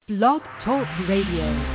Blog Talk Radio.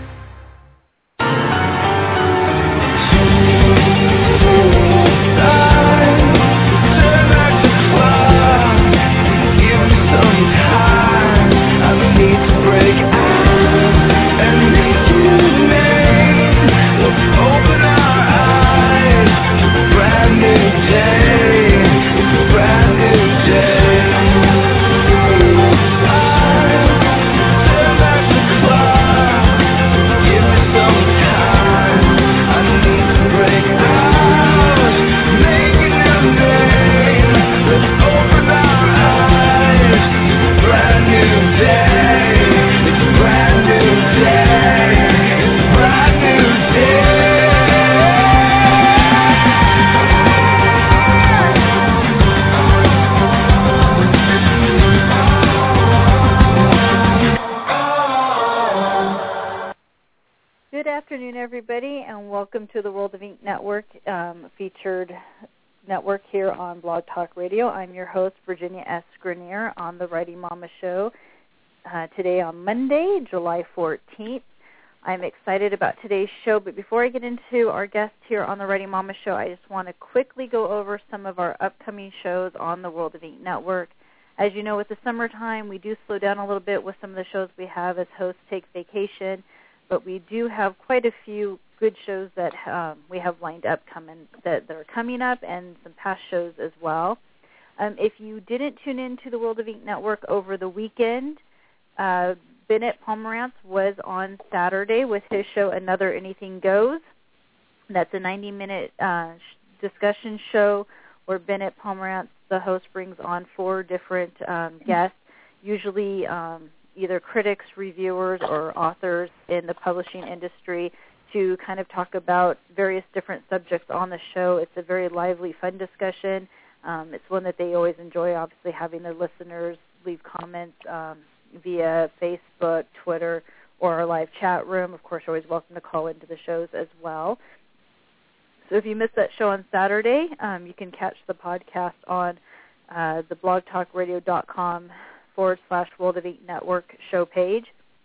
Everybody, and welcome to the World of Ink Network featured network here on Blog Talk Radio. I'm your host, Virginia S. Grenier, on the Writing Mama Show today on Monday, July 14th. I'm excited about today's show, but before I get into our guest here on the Writing Mama Show, I just want to quickly go over some of our upcoming shows on the World of Ink Network. As you know, with the summertime, we do slow down a little bit with some of the shows we have as hosts take vacation. But we do have quite a few good shows that we have lined up that are coming up, and some past shows as well. If you didn't tune in to the World of Ink Network over the weekend, Bennett Pomerantz was on Saturday with his show Another Anything Goes. That's a 90-minute discussion show where Bennett Pomerantz, the host, brings on 4 different guests, usually either critics, reviewers, or authors in the publishing industry to kind of talk about various different subjects on the show. It's a very lively, fun discussion. It's one that they always enjoy, obviously, having their listeners leave comments via Facebook, Twitter, or our live chat room. Of course, you're always welcome to call into the shows as well. So if you missed that show on Saturday, you can catch the podcast on the blogtalkradio.com /World of Ink Network show page.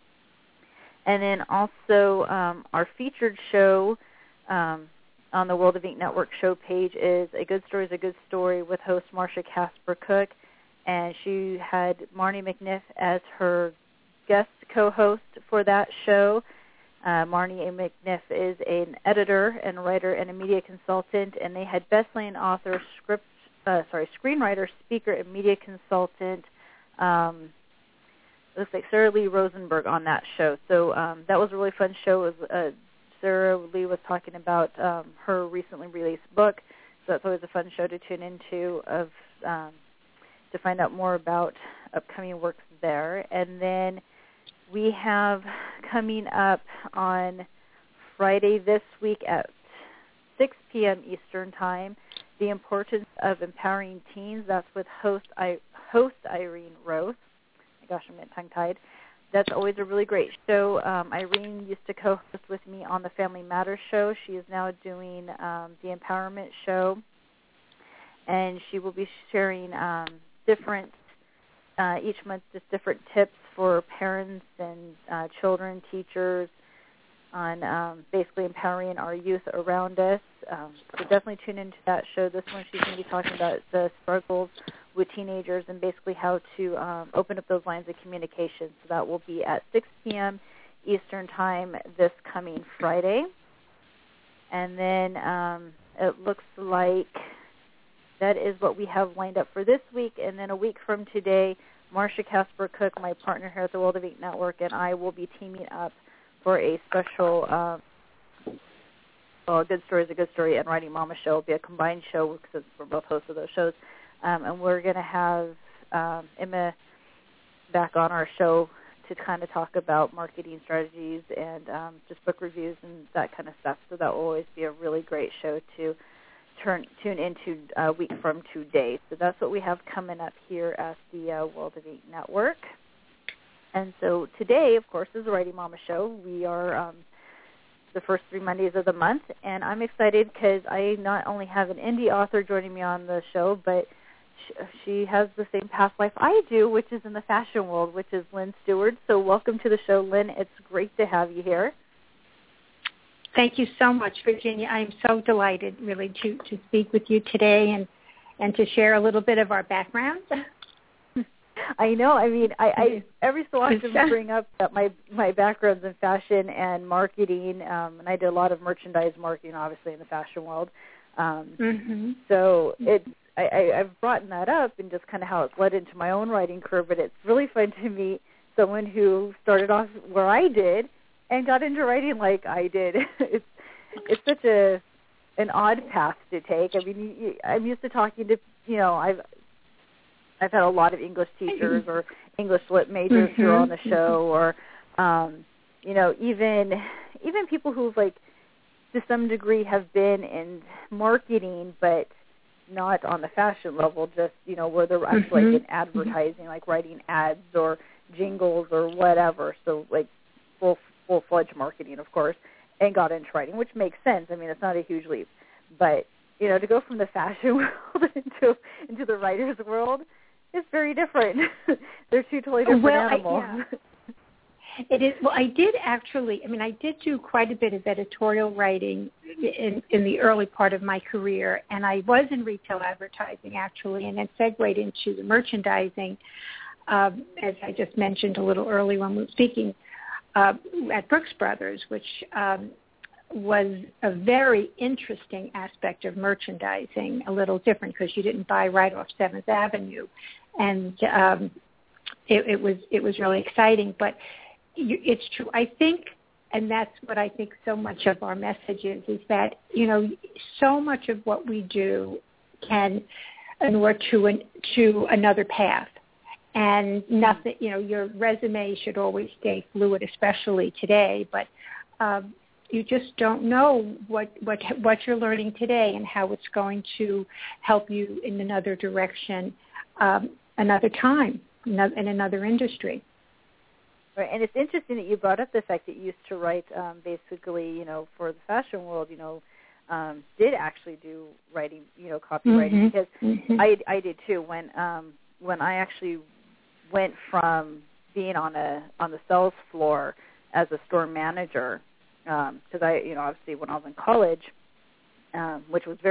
And then also our featured show on the World of Ink Network show page is A Good Story is a Good Story with host Marcia Casper Cook. And she had Marnie McNiff as her guest co-host for that show. Marnie McNiff is an editor and writer and a media consultant, and they had best-selling author, screenwriter, speaker, and media consultant looks like Sarah Lee Rosenberg on that show. So that was a really fun show. It was, Sarah Lee was talking about her recently released book, so that's always a fun show to tune into to find out more about upcoming works there. And then we have coming up on Friday this week at 6 p.m. Eastern Time, The Importance of Empowering Teens. That's with host Irene Roth. My gosh, I'm getting tongue-tied. That's always a really great show. Irene used to co-host with me on the Family Matters show. She is now doing the Empowerment show, and she will be sharing different, each month, just different tips for parents and children, teachers, on basically empowering our youth around us. So definitely tune into that show. This one she's going to be talking about the struggles with teenagers and basically how to open up those lines of communication. So that will be at 6 p.m. Eastern Time this coming Friday. And then it looks like that is what we have lined up for this week. And then a week from today, Marcia Casper Cook, my partner here at the World of Ink Network, and I will be teaming up for a special A Good Story is a Good Story and Writing Mama show. It will be a combined show because we're both hosts of those shows. And we're going to have Emma back on our show to kind of talk about marketing strategies and just book reviews and that kind of stuff. So that will always be a really great show to tune into a week from today. So that's what we have coming up here at the World of Ink Network. And so today, of course, is the Writing Mama Show. We are the first 3 Mondays of the month, and I'm excited because I not only have an indie author joining me on the show, but she has the same past life I do, which is in the fashion world, which is Lynn Stewart. So welcome to the show, Lynn. It's great to have you here. Thank you so much, Virginia. I'm so delighted, really, to speak with you today and to share a little bit of our background. I know. I mean, I every so often bring up that my background's in fashion and marketing, and I did a lot of merchandise marketing, obviously, in the fashion world. So I've brought that up and just kind of how it's led into my own writing career, but it's really fun to meet someone who started off where I did and got into writing like I did. It's such an odd path to take. I mean, I'm used to talking to, I've had a lot of English teachers or English lit majors who are on the show, or even people who've like to some degree have been in marketing, but not on the fashion level. Just where they're actually like in advertising, like writing ads or jingles or whatever. So like full-fledged marketing, of course, and got into writing, which makes sense. I mean, it's not a huge leap, but to go from the fashion world into the writer's world. It's very different. They're two totally different animals. It is. Well, I did do quite a bit of editorial writing in the early part of my career, and I was in retail advertising, actually, and then segued into the merchandising, as I just mentioned a little earlier when we were speaking, at Brooks Brothers, which was a very interesting aspect of merchandising, a little different because you didn't buy right off 7th Avenue. And it was really exciting. But it's true. I think, and that's what I think so much of our message is that, so much of what we do can inure to another path. And nothing, your resume should always stay fluid, especially today. But you just don't know what you're learning today and how it's going to help you in another direction, another time, in another industry. Right, and it's interesting that you brought up the fact that you used to write, basically, for the fashion world, did actually do writing, copywriting, because I did too. When I actually went from being on the sales floor as a store manager, because obviously when I was in college, which was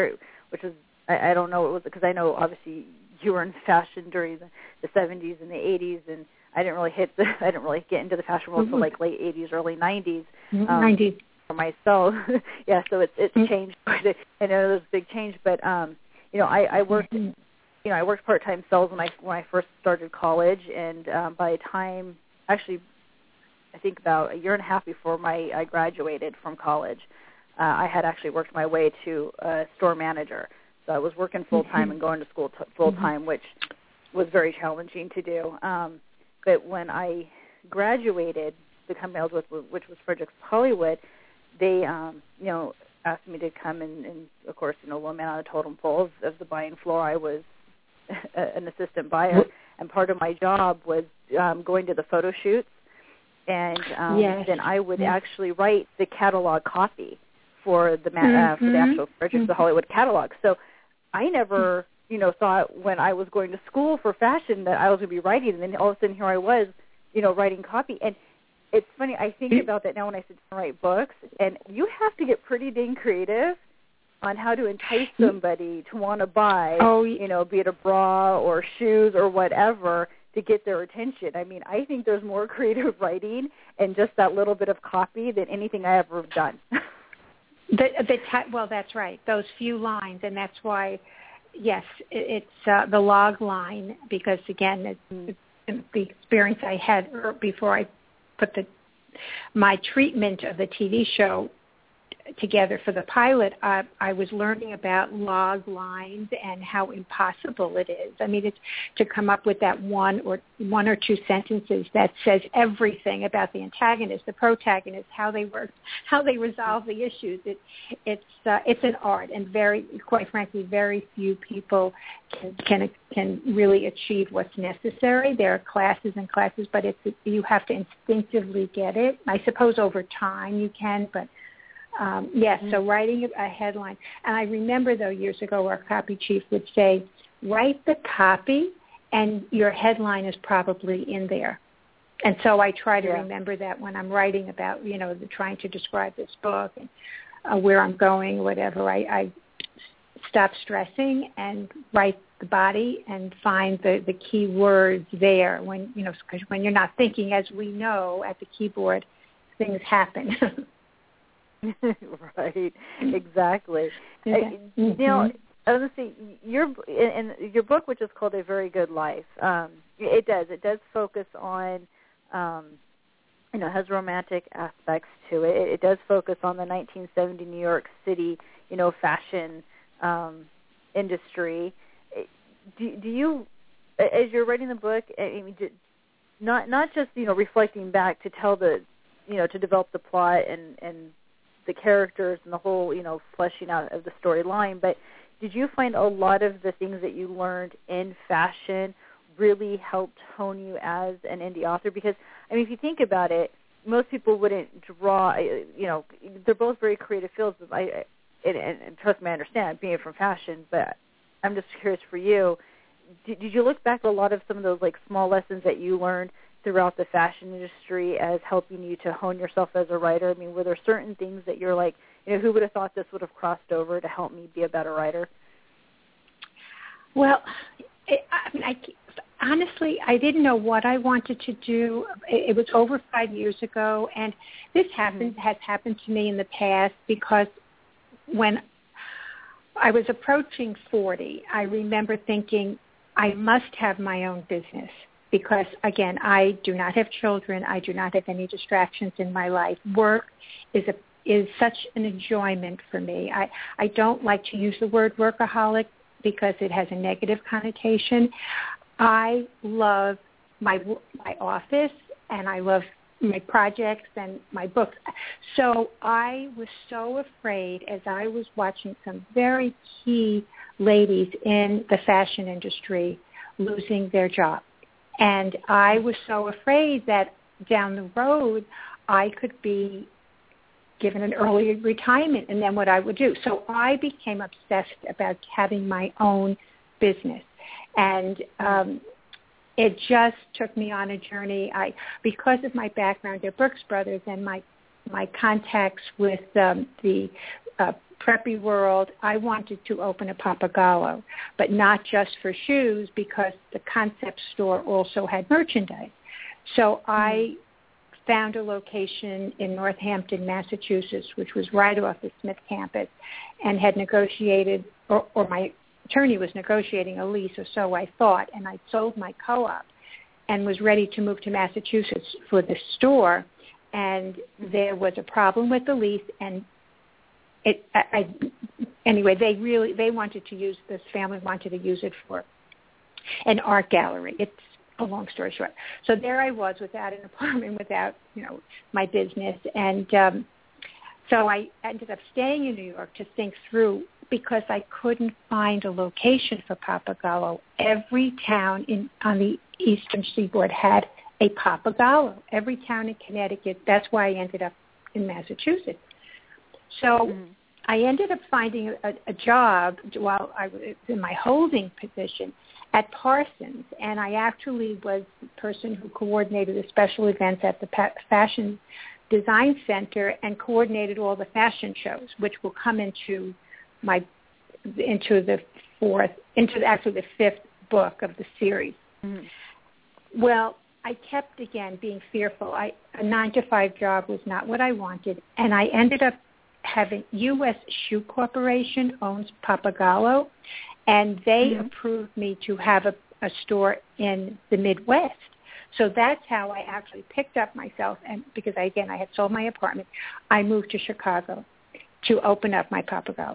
I don't know, it was because I know obviously you were in fashion during the 70s and the 80s, and I didn't really get into the fashion world until like late 80s, early 90s. 90s for myself. Yeah, so it's changed. I know there's a big change, but I worked. I worked part-time sales when I first started college, and by the time, actually, I think about a year and a half before I graduated from college, I had actually worked my way to a store manager. So I was working full-time and going to school full-time, which was very challenging to do. But when I graduated, the company I was with, which was Fredericks Hollywood, they, asked me to come and of course, low man on a totem pole of the buying floor. I was an assistant buyer, and part of my job was going to the photo shoots, and then I would actually write the catalog copy for the actual Fredericks Hollywood catalog. So I never, thought when I was going to school for fashion that I was going to be writing, and then all of a sudden here I was, writing copy. And it's funny, I think about that now when I sit down and write books, and you have to get pretty dang creative on how to entice somebody to want to buy, be it a bra or shoes or whatever, to get their attention. I mean, I think there's more creative writing and just that little bit of copy than anything I ever have done. Well, that's right. Those few lines, and that's why, yes, it's the log line, because, again, it's the experience I had before I put my treatment of the TV show together for the pilot, I was learning about log lines and how impossible it is. I mean, it's to come up with that one or two sentences that says everything about the antagonist, the protagonist, how they work, how they resolve the issues. It's an art, and quite frankly, very few people can really achieve what's necessary. There are classes and classes, but you have to instinctively get it. I suppose over time you can, but yes, so writing a headline. And I remember, though, years ago, our copy chief would say, write the copy, and your headline is probably in there. And so I try to remember that when I'm writing about, trying to describe this book and where I'm going, whatever. I stop stressing and write the body and find the key words there. Because when you're not thinking, as we know, at the keyboard, things happen. Right, exactly. Mm-hmm. Now, I was going to say, your book, which is called A Very Good Life, it does focus on, has romantic aspects to it. It does focus on the 1970 New York City, fashion industry. Do you, as you're writing the book, not just reflecting back to tell the, to develop the plot and the characters and the whole, fleshing out of the storyline, but did you find a lot of the things that you learned in fashion really helped hone you as an indie author? Because, if you think about it, most people wouldn't draw, they're both very creative fields, and trust me, I understand being from fashion, but I'm just curious for you, did you look back at a lot of some of those small lessons that you learned throughout the fashion industry as helping you to hone yourself as a writer? Were there certain things that you're who would have thought this would have crossed over to help me be a better writer? Well, honestly, I didn't know what I wanted to do. It was over 5 years ago, and this has happened to me in the past because when I was approaching 40, I remember thinking, I must have my own business because, again, I do not have children. I do not have any distractions in my life. Work is such an enjoyment for me. I don't like to use the word workaholic because it has a negative connotation. I love my office, and I love my projects and my books. So I was so afraid as I was watching some very key ladies in the fashion industry losing their job. And I was so afraid that down the road I could be given an early retirement and then what I would do. So I became obsessed about having my own business. And it just took me on a journey. Because of my background at Brooks Brothers and my contacts with the preppy world, I wanted to open a Pappagallo, but not just for shoes because the concept store also had merchandise. So I found a location in Northampton, Massachusetts, which was right off the Smith campus, and had negotiated, or my attorney was negotiating a lease, or so I thought, and I sold my co-op and was ready to move to Massachusetts for the store, and there was a problem with the lease, and anyway, they wanted to use, this family wanted to use it for an art gallery. It's a long story short. So there I was without an apartment, without, my business, and so I ended up staying in New York to think through, because I couldn't find a location for Pappagallo. Every town on the Eastern Seaboard had a Pappagallo. Every town in Connecticut. That's why I ended up in Massachusetts. So I ended up finding a job while I was in my holding position at Parsons, and I actually was the person who coordinated the special events at the Fashion Design Center and coordinated all the fashion shows, which will come into the fifth book of the series. Well, I kept, again, being fearful. A 9-to-5 job was not what I wanted, and I ended up having U.S. Shoe Corporation owns Pappagallo, and they approved me to have a store in the Midwest. So that's how I actually picked up myself, and because, I had sold my apartment, I moved to Chicago to open up my Pappagallo.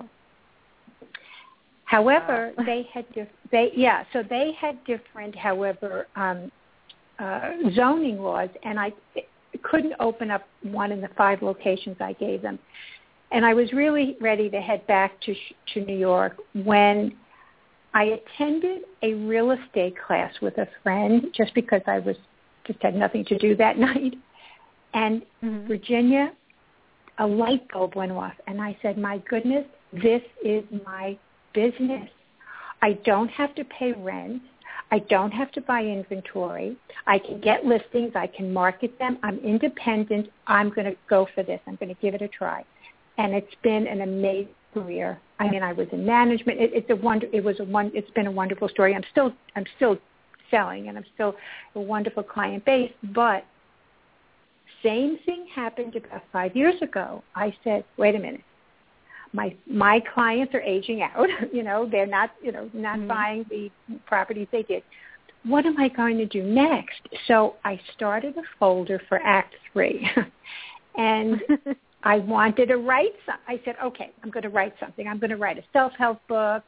However, they had different, however, zoning laws, and I couldn't open up one in the 5 locations I gave them. And I was really ready to head back to New York when I attended a real estate class with a friend, just because I just had nothing to do that night. And Virginia, a light bulb went off, and I said, "My goodness, this is my business. I don't have to pay rent. I don't have to buy inventory. I can get listings. I can market them. I'm independent. I'm going to go for this. I'm going to give it a try. And it's been an amazing career. I mean, I was in management. It's been a wonderful story. I'm still selling, and I'm still a wonderful client base. But same thing happened about 5 years ago. I said, wait a minute. My clients are aging out. They're not buying the properties they did. What am I going to do next? So I started a folder for Act 3, and I wanted to write something. I said, okay, I'm going to write something. I'm going to write a self-help book,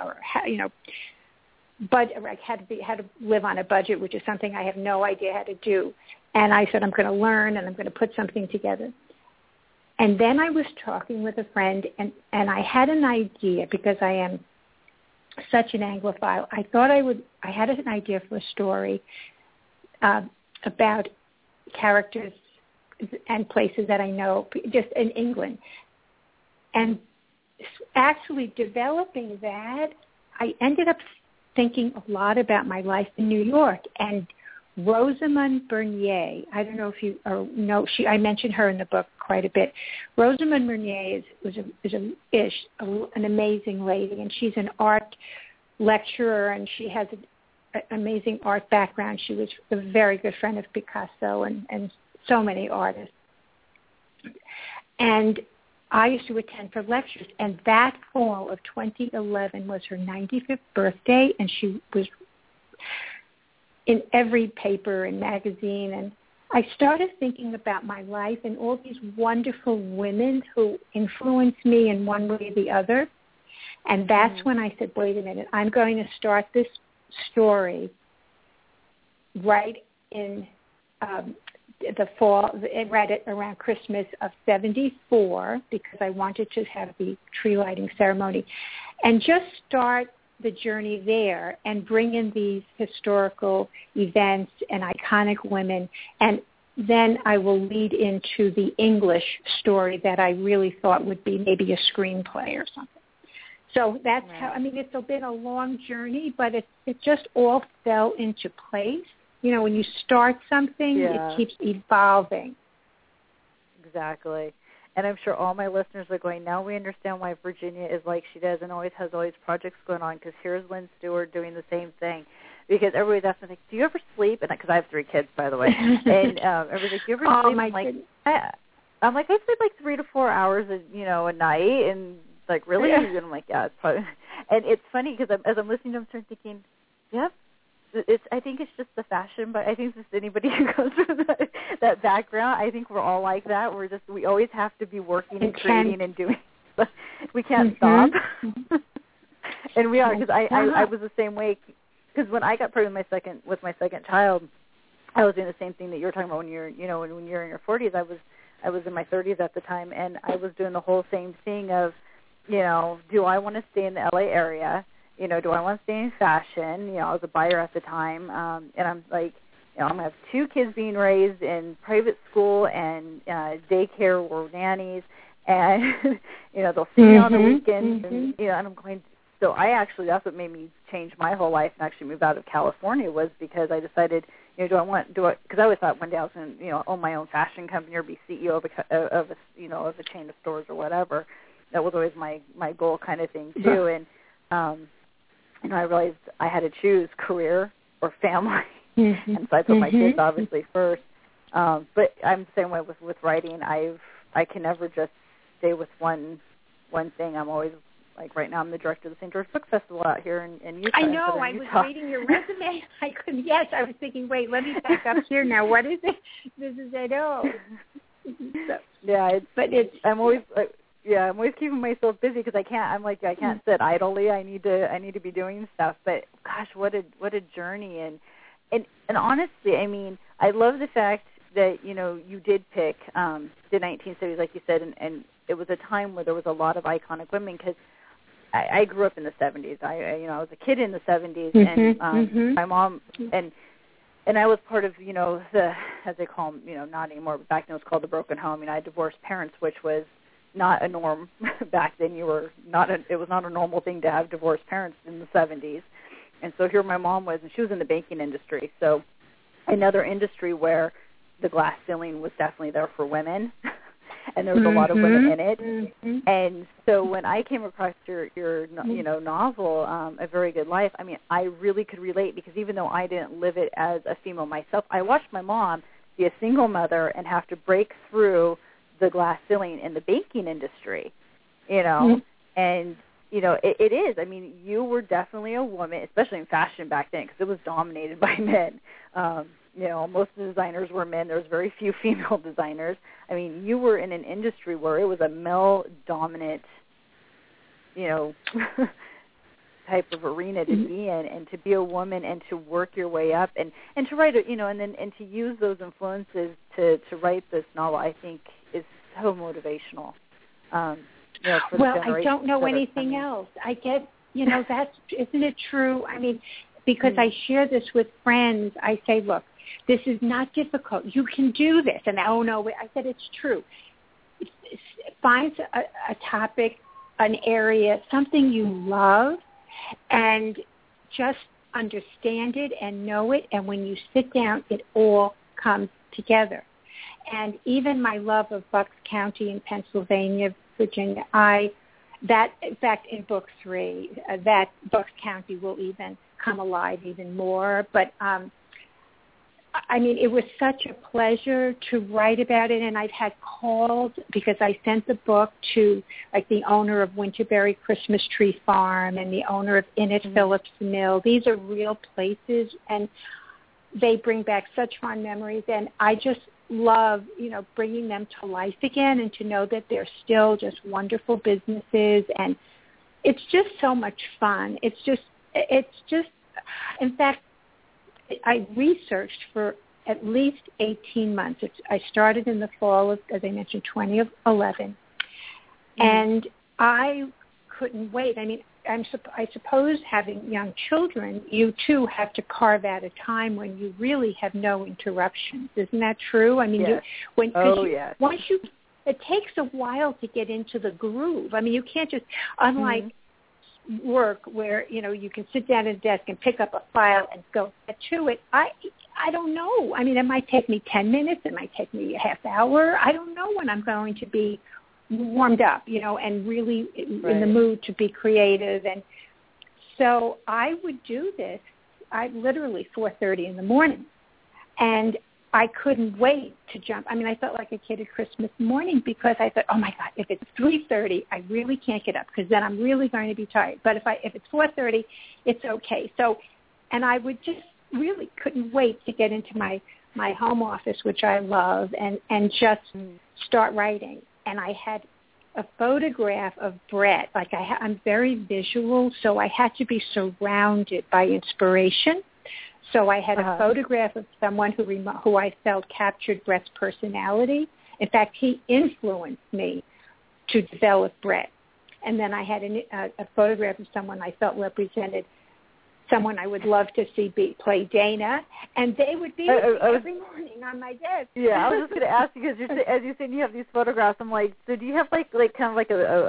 but I had to live on a budget, which is something I have no idea how to do. And I said, I'm going to learn, and I'm going to put something together. And then I was talking with a friend, and I had an idea because I am such an Anglophile. I had an idea for a story about characters and places that I know, just in England. And actually developing that, I ended up thinking a lot about my life in New York. And Rosamund Bernier, I don't know if you know, I mentioned her in the book quite a bit. Rosamund Bernier is an amazing lady, and she's an art lecturer, and she has an amazing art background. She was a very good friend of Picasso and so many artists. And I used to attend her lectures, and that fall of 2011 was her 95th birthday, and she was in every paper and magazine. And I started thinking about my life and all these wonderful women who influenced me in one way or the other. And that's when I said, wait a minute, I'm going to start this story right in the fall, right around Christmas of 74, because I wanted to have the tree lighting ceremony, and just start the journey there and bring in these historical events and iconic women. And then I will lead into the English story that I really thought would be maybe a screenplay or something. So that's how, I mean, it's been a long journey, but it just all fell into place. When you start something, it keeps evolving. Exactly. And I'm sure all my listeners are going, now we understand why Virginia is like she does and always has all these projects going on, because here's Lynn Stewart doing the same thing. Because everybody's asking, like, do you ever sleep? And because I have 3 kids, by the way. And everybody's like, do you ever sleep? I'm like, I sleep like 3 to 4 hours, a night. And like, really? Yeah. And I'm like, yeah, it's probably. And it's funny because as I'm listening to them, I'm thinking, yeah. I think it's just the fashion, but I think just anybody who goes from that background, I think we're all like that. We always have to be working and creating and doing. We can't stop. And we are, because I was the same way. Because when I got pregnant with my second child, I was doing the same thing that you're talking about when you're in your 40s. I was in my 30s at the time, and I was doing the whole same thing of, do I want to stay in the LA area? Do I want to stay in fashion? I was a buyer at the time, and I'm like, I'm going to have 2 kids being raised in private school and daycare or nannies, and, they'll see me on the weekends, and I'm going, so that's what made me change my whole life and actually move out of California, was because I decided, because I always thought one day I was going to, own my own fashion company or be CEO of a chain of stores or whatever. That was always my goal kind of thing too, and I realized I had to choose career or family, and so I put my kids obviously first. But I'm the same way with writing. I can never just stay with one thing. I'm always, like, right now I'm the director of the St. George Book Festival out here in Utah. I know. I was reading your resume. I couldn't. Yes, I was thinking, wait, let me back up here now. What is it? I know. So, yeah, I'm always. I'm always keeping myself busy because I can't sit idly. I need to be doing stuff. But gosh, what a journey, and honestly, I mean, I love the fact that you did pick the 1970s, like you said, and it was a time where there was a lot of iconic women, because I grew up in the 70s. I was a kid in the 70s, and my mom and I was part of the, as they call them, not anymore, but back then it was called the broken home. I had divorced parents, which was not a norm back then. It was not a normal thing to have divorced parents in the 70s. And so here my mom was, and she was in the banking industry. So another industry where the glass ceiling was definitely there for women, and there was a lot of women in it. Mm-hmm. And so when I came across your novel, A Very Good Life, I mean, I really could relate, because even though I didn't live it as a female myself, I watched my mom be a single mother and have to break through the glass ceiling in the banking industry, and it is. I mean, you were definitely a woman, especially in fashion back then, because it was dominated by men. Most of the designers were men. There was very few female designers. I mean, you were in an industry where it was a male-dominant, type of arena to be in, and to be a woman and to work your way up and to write it, and to use those influences to write this novel, I think is so motivational. For well, I don't know anything else. I get, that's, isn't it true? I mean, because I share this with friends, I say, look, this is not difficult. You can do this. And, oh, no, I said it's true. Find a topic, an area, something you love, and just understand it and know it. And when you sit down, it all comes together. And even my love of Bucks County in Pennsylvania, Virginia, in fact, in book 3, that Bucks County will even come alive even more. But, I mean, it was such a pleasure to write about it, and I've had calls because I sent the book to, like, the owner of Winterberry Christmas Tree Farm and the owner of Innett Phillips Mill. These are real places, and they bring back such fond memories, and I just love, bringing them to life again, and to know that they're still just wonderful businesses, and it's just so much fun. It's just, in fact, I researched for at least 18 months. I started in the fall of, as I mentioned, 2011, and I couldn't wait. I mean, I suppose having young children, you too have to carve out a time when you really have no interruptions. Isn't that true? I mean, yes. Once it takes a while to get into the groove. I mean, you can't just, unlike work where, you can sit down at a desk and pick up a file and go to it. I don't know. I mean, it might take me 10 minutes. It might take me a half hour. I don't know when I'm going to be warmed up, and really in the mood to be creative. And so I would do this. I literally 4:30 in the morning, and I couldn't wait to jump. I mean, I felt like a kid at Christmas morning, because I thought, oh my God, if it's 3:30, I really can't get up, because then I'm really going to be tired. But if it's 4:30, it's okay. So, and I would just really couldn't wait to get into my home office, which I love, and just start writing. And I had a photograph of Brett. Like I'm very visual, so I had to be surrounded by inspiration. So I had a photograph of someone who I felt captured Brett's personality. In fact, he influenced me to develop Brett. And then I had a photograph of someone I felt represented someone I would love to see play Dana, and they would be every morning on my desk. Yeah, I was just going to ask you, because as you said, you have these photographs. I'm like, so do you have like kind of like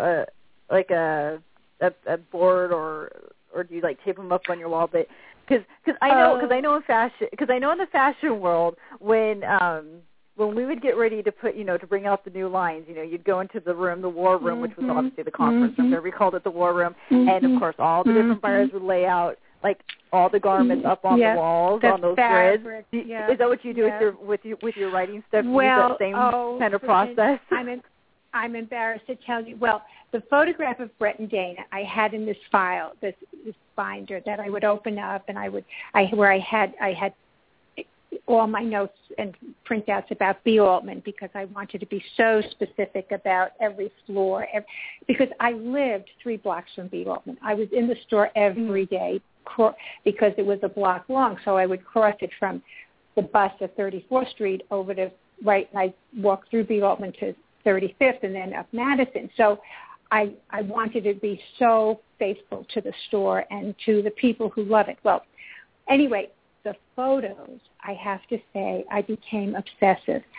a board, or do you like tape them up on your wall? But because I know in the fashion world, when we would get ready to put, to bring out the new lines, you'd go into the room, the war room, which was obviously the conference room. We called it the war room, and of course all the different buyers would lay out like all the garments up on the walls, on those grids. Is that what you do with your writing stuff? Well, you use that same kind of process? I'm embarrassed to tell you. Well, the photograph of Brett and Dana I had in this file, this binder that I would open up, and I had all my notes and printouts about B. Altman, because I wanted to be so specific about every floor, because I lived 3 blocks from B. Altman. I was in the store every day because it was a block long, so I would cross it from the bus at 34th Street over to and I walked through B. Altman to 35th and then up Madison. So I wanted to be so faithful to the store and to the people who love it. Well, anyway, the photos, I have to say, I became obsessive.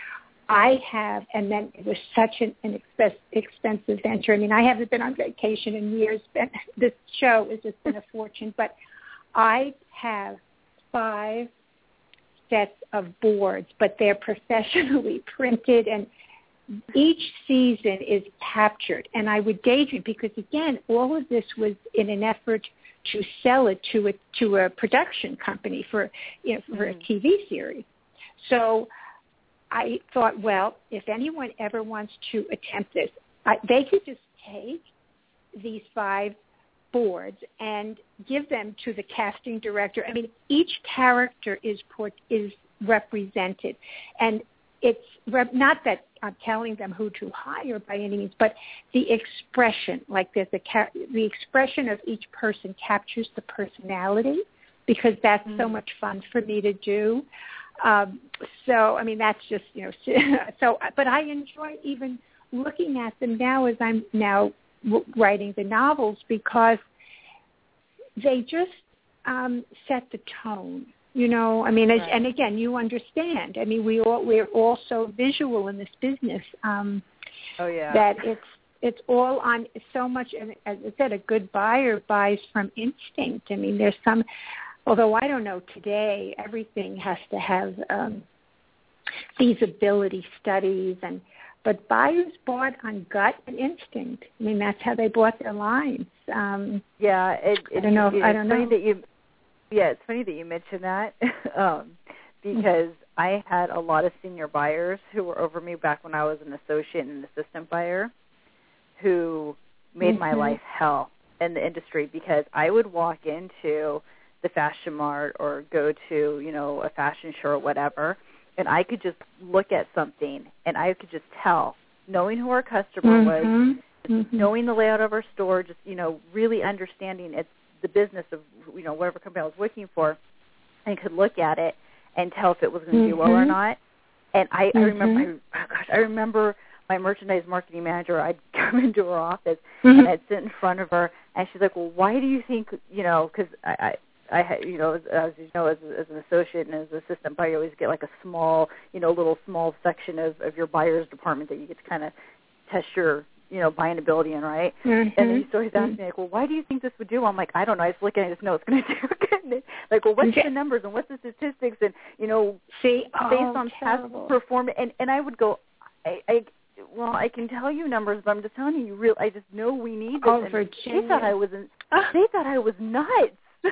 I have, and then it was such an expensive venture. I mean, I haven't been on vacation in years. This show has just been a fortune. But I have 5 sets of boards, but they're professionally printed, and each season is captured. And I would gauge it because, again, all of this was in an effort to sell it to a production company for a TV series. So I thought, well, if anyone ever wants to attempt this, they could just take these 5 boards and give them to the casting director. I mean, each character is represented, and it's not that I'm telling them who to hire by any means, but the expression, like the expression of each person captures the personality, because that's so much fun for me to do. So, I mean, that's just, so, but I enjoy even looking at them now as I'm now writing the novels, because they just set the tone, I mean, right. And again, you understand. I mean, we're all so visual in this business. That it's all on so much, and as I said, a good buyer buys from instinct. I mean, there's some, although I don't know today, everything has to have feasibility studies, but buyers bought on gut and instinct. I mean, that's how they bought their lines. I don't know. It's funny that you mentioned that because I had a lot of senior buyers who were over me back when I was an associate and an assistant buyer, who made my life hell in the industry, because I would walk into the Fashion Mart or go to, a fashion show or whatever, and I could just look at something and I could just tell, knowing who our customer was, knowing the layout of our store, just, really understanding the business of, whatever company I was working for, and could look at it and tell if it was going to do well or not. And I remember my merchandise marketing manager, I'd come into her office and I'd sit in front of her, and she's like, well, why do you think, because I as you know, as an associate and as an assistant buyer, you always get like a small, little small section of your buyer's department that you get to kind of test your, buying ability in, right? And then you always ask me, like, well, why do you think this would do? I'm like, I don't know. I just look at it and just know it's going to do good. Like, well, what's the numbers and what's the statistics and, based on past performance. And I would go, I can tell you numbers, but I'm just telling you, I just know we need this. Oh, Virginia. They thought I was nuts.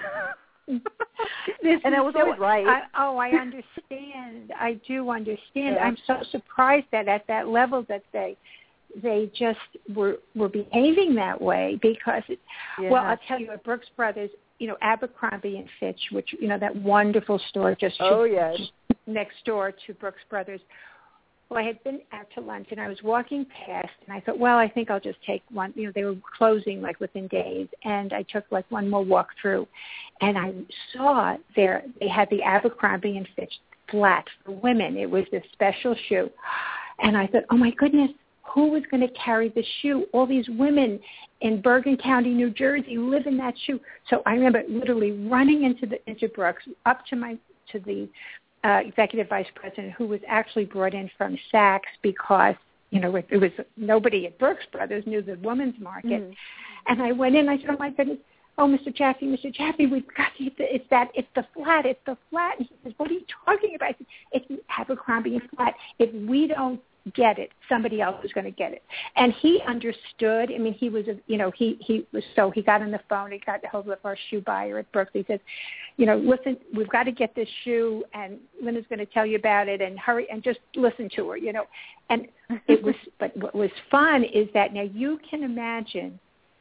And I was always right. I understand. I do understand. Yeah. I'm so surprised that at that level that they just were behaving that way, because well, I'll tell you, at Brooks Brothers, Abercrombie and Fitch, which that wonderful store just next door to Brooks Brothers. Well, I had been out to lunch, and I was walking past, and I thought, well, I think I'll just take one. They were closing like within days, and I took like one more walk through, and I saw they had the Abercrombie and Fitch flat for women. It was this special shoe, and I thought, oh my goodness, who was going to carry the shoe? All these women in Bergen County, New Jersey, live in that shoe. So I remember literally running into Brooks, up to the executive vice president, who was actually brought in from Saks, because it was nobody at Brooks Brothers knew the women's market. And I went in. I said, "Oh my goodness! Oh, Mr. Jaffe, we've got it's the flat. And he says, "What are you talking about?" I said, "It's Abercrombie and flat. If we don't get it, somebody else is going to get it." And he understood. I mean, he was he got on the phone. He got a hold of our shoe buyer at Brooks. He said, listen, we've got to get this shoe, and Linda's going to tell you about it, and hurry, and just listen to her, And it was, but what was fun is that now you can imagine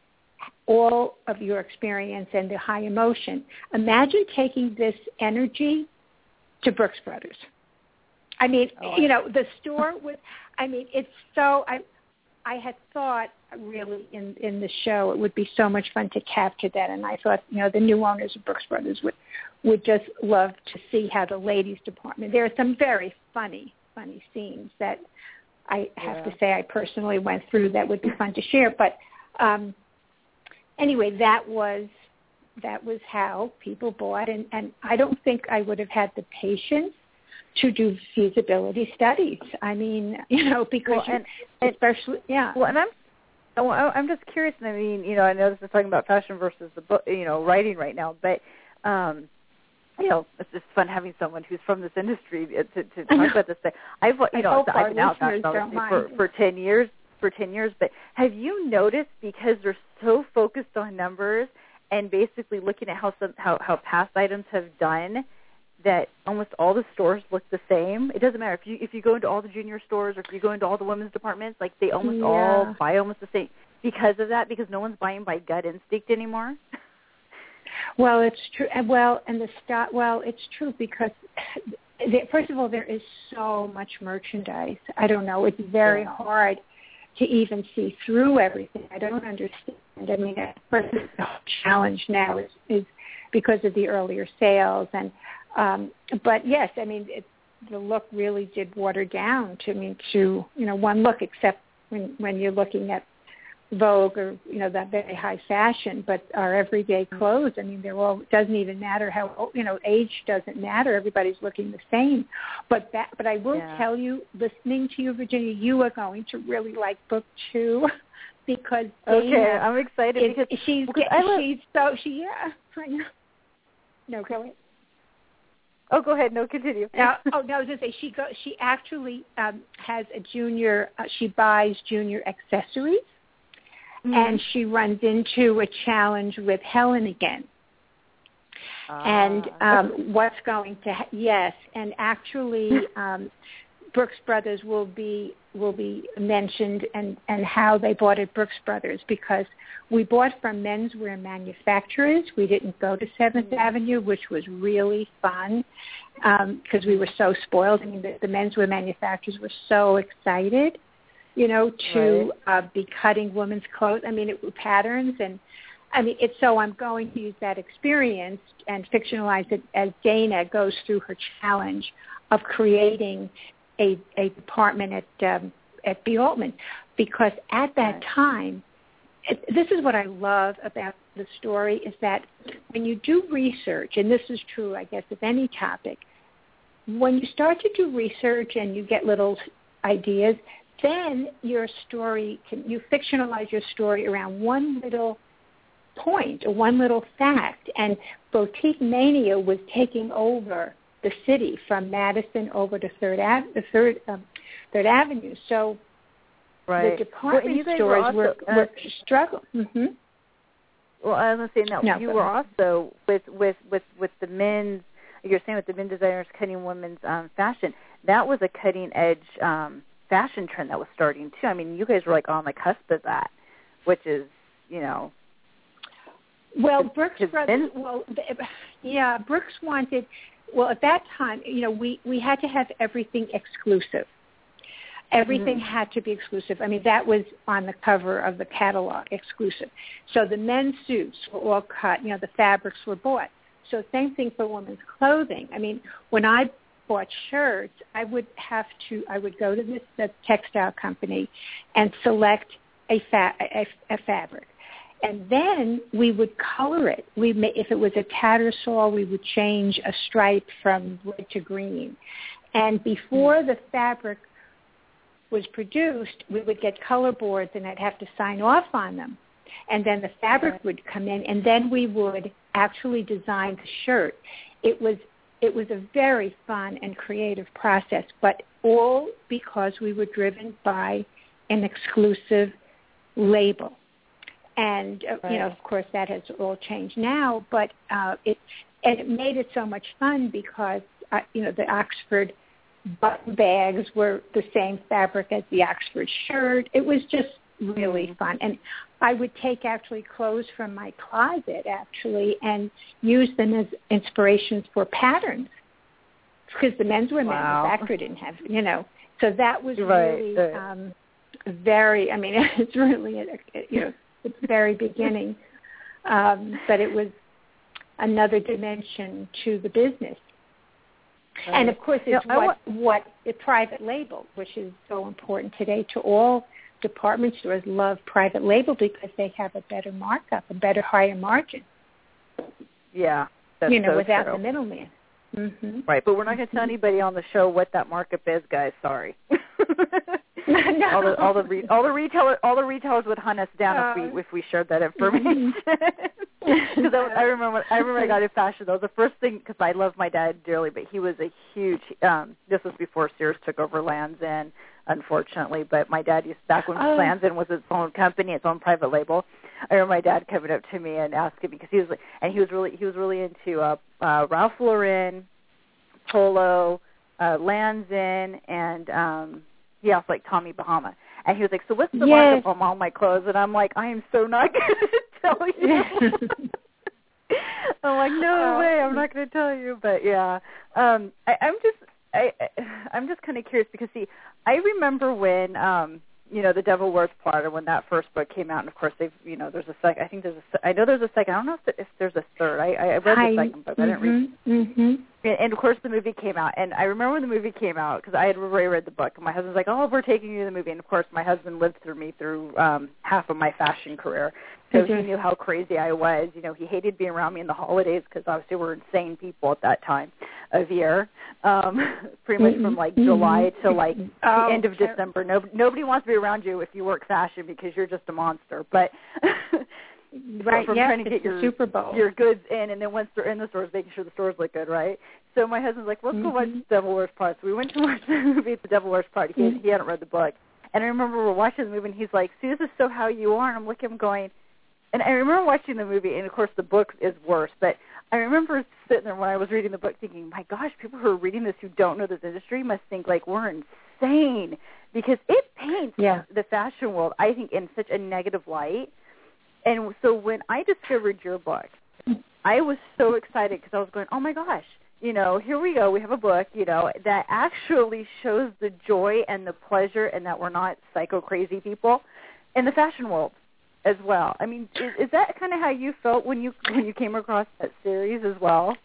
all of your experience and the high emotion. Imagine taking this energy to Brooks Brothers. I mean, the store was, it's so, I had thought really in the show it would be so much fun to capture that, and I thought, the new owners of Brooks Brothers would just love to see how the ladies department, there are some very funny scenes that I have to say I personally went through that would be fun to share, but anyway, that was how people bought, and I don't think I would have had the patience to do feasibility studies. I mean, because especially, yeah. Well, and I'm just curious. I mean, I know this is talking about fashion versus the book, writing right now, but it's just fun having someone who's from this industry to talk about this. But I've been out fashion for 10 years. But have you noticed, because they're so focused on numbers and basically looking at how past items have done, that almost all the stores look the same? It doesn't matter if you go into all the junior stores or if you go into all the women's departments, like they almost all buy almost the same because of that, because no one's buying by gut instinct anymore. Well, it's true. It's true because first of all, there is so much merchandise. I don't know. It's very hard to even see through everything. I don't understand. I mean, the challenge now is because of the earlier sales, and but yes, I mean, the look really did water down to one look, except when you're looking at Vogue or that very high fashion. But our everyday clothes, I mean, they're all, doesn't even matter how age doesn't matter. Everybody's looking the same. But I will tell you, listening to you, Virginia, you are going to really like book 2 because Dana, I'm excited because she's No, go ahead. Oh, go ahead. No, continue. I was going to say she actually has a junior. She buys junior accessories, and she runs into a challenge with Helen again. And what's going to and actually Brooks Brothers will be mentioned and how they bought at Brooks Brothers, because we bought from menswear manufacturers. We didn't go to 7th Avenue, which was really fun because we were so spoiled. I mean, the menswear manufacturers were so excited, to be cutting women's clothes. I mean, it were patterns, and I mean, so I'm going to use that experience and fictionalize it as Dana goes through her challenge of creating a department at B. Altman, because at that time, this is what I love about the story, is that when you do research, and this is true, I guess, of any topic, when you start to do research and you get little ideas, then your story, you fictionalize your story around one little point or one little fact. And Boutique Mania was taking over the city from Madison over to Third Avenue. So the department stores were struggling. Mm-hmm. Well, I was going to say, you were also with the men's, you're saying with the men designers cutting women's fashion, that was a cutting edge fashion trend that was starting too. I mean, you guys were like on the cusp of that, which is, Well, Brooks Brothers, Brooks wanted, at that time, we had to have everything exclusive. Everything had to be exclusive. I mean, that was on the cover of the catalog, exclusive. So the men's suits were all cut. The fabrics were bought. So same thing for women's clothing. I mean, when I bought shirts, I would go to the textile company and select a fabric. And then we would color it. If it was a tattersall, we would change a stripe from red to green. And before the fabric was produced, we would get color boards, and I'd have to sign off on them. And then the fabric would come in, and then we would actually design the shirt. It was a very fun and creative process, but all because we were driven by an exclusive label. And, of course, that has all changed now, but it made it so much fun because, the Oxford button bags were the same fabric as the Oxford shirt. It was just really fun. And I would take actually clothes from my closet, and use them as inspirations for patterns, because the menswear manufacturer didn't have, So that was really very, I mean, it's really, it's the very beginning, but it was another dimension to the business. And of course, it's what a private label, which is so important today to all department stores, love private label because they have a better markup, a better, higher margin. Yeah, that's without the middleman. Mm-hmm. Right, but we're not going to tell anybody on the show what that markup is, guys. Sorry. No. all the retailers would hunt us down if we shared that information. Because I remember I got in fashion. That was the first thing, because I love my dad dearly, but he was a huge. This was before Sears took over Lands' End, unfortunately. But my dad back when Lands' End was its own company, its own private label. I remember my dad coming up to me and asking me, because he was really into Ralph Lauren, Polo, Lands' End, and he also liked Tommy Bahama. And he was like, so what's the markup on all my clothes? And I'm like, I am so not going to tell you. I'm like, no way, I'm not going to tell you. But yeah, I'm just kind of curious because, see, I remember when, The Devil Wears Prada, when that first book came out, and of course there's a second. I think I know there's a second. I don't know if there's a third. I read the second book. I didn't read. Mm-hmm. And of course the movie came out, and I remember when the movie came out because I had already read the book, and my husband's like, "Oh, we're taking you to the movie." And of course my husband lived through me through half of my fashion career, so he knew how crazy I was. He hated being around me in the holidays because obviously we're insane people at that time of year. Pretty much from like July to like the end of December. Nobody wants to be around you if you work fashion because you're just a monster. But right, from trying to get your Super Bowl. Your goods in, and then once they're in the stores, making sure the stores look good, right? So my husband's like, let's go watch Devil Wears Prada. So we went to watch the movie at the Devil Wears Prada. He hadn't read the book. And I remember we're watching the movie, and he's like, see, this is so how you are. And I'm looking at him going, and I remember watching the movie, and of course the book is worse, but I remember sitting there when I was reading the book thinking, my gosh, people who are reading this who don't know this industry must think like we're insane, because it paints the fashion world, I think, in such a negative light. And so when I discovered your book, I was so excited because I was going, oh my gosh, here we go. We have a book, that actually shows the joy and the pleasure, and that we're not psycho crazy people in the fashion world as well. I mean, is that kind of how you felt when you came across that series as well?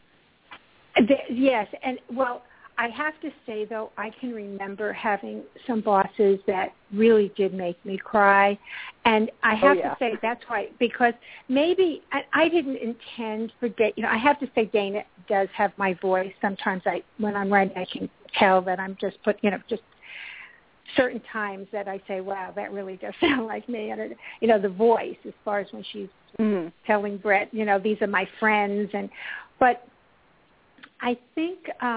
Yes, and well, I have to say, though, I can remember having some bosses that really did make me cry. And I have to say that's why, because maybe I didn't intend for Dana. I have to say Dana does have my voice. Sometimes when I'm writing, I can tell that I'm just just certain times that I say, wow, that really does sound like me. And, the voice, as far as when she's telling Brett, these are my friends. But I think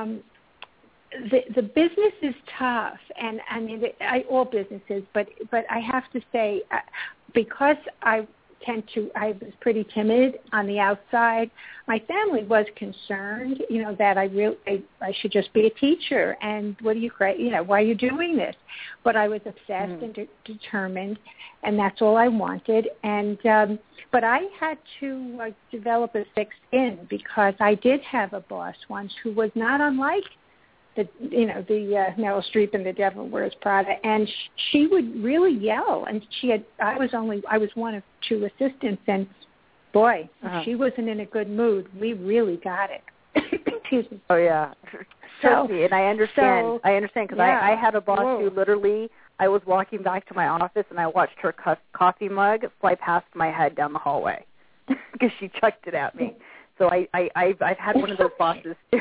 the business is tough, and I mean, all businesses, but I have to say, because I was pretty timid on the outside, my family was concerned, that I should just be a teacher, and what are you, why are you doing this? But I was obsessed and determined, and that's all I wanted. And but I had to develop a thick skin, because I did have a boss once who was not unlike the Meryl Streep and The Devil Wears Prada, and she would really yell. And I was one of two assistants, and boy, if she wasn't in a good mood, we really got it. Excuse me. Oh yeah, and I understand. I understand because I had a boss who literally, I was walking back to my office and I watched her coffee mug fly past my head down the hallway because she chucked it at me. So I've had one of those bosses too.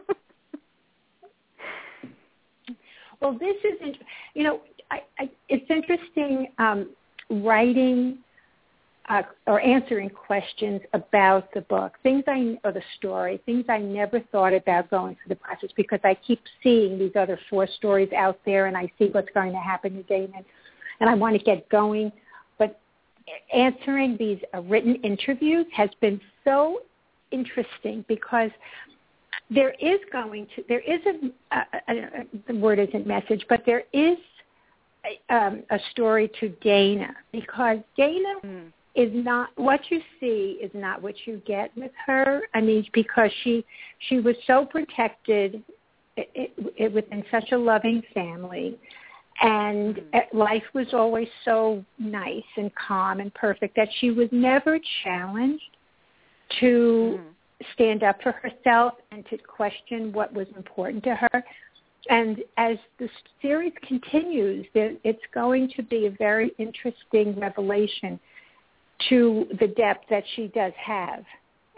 Well, this is, it's interesting writing or answering questions about the book, or the story, things I never thought about going through the process, because I keep seeing these other 4 stories out there, and I see what's going to happen to Damon, and I want to get going. But answering these written interviews has been so interesting, because there is the word isn't message, but there is a story to Dana, because Dana is not, what you see is not what you get with her. I mean, because she was so protected within such a loving family, and life was always so nice and calm and perfect that she was never challenged to stand up for herself and to question what was important to her. And as the series continues, it's going to be a very interesting revelation to the depth that she does have.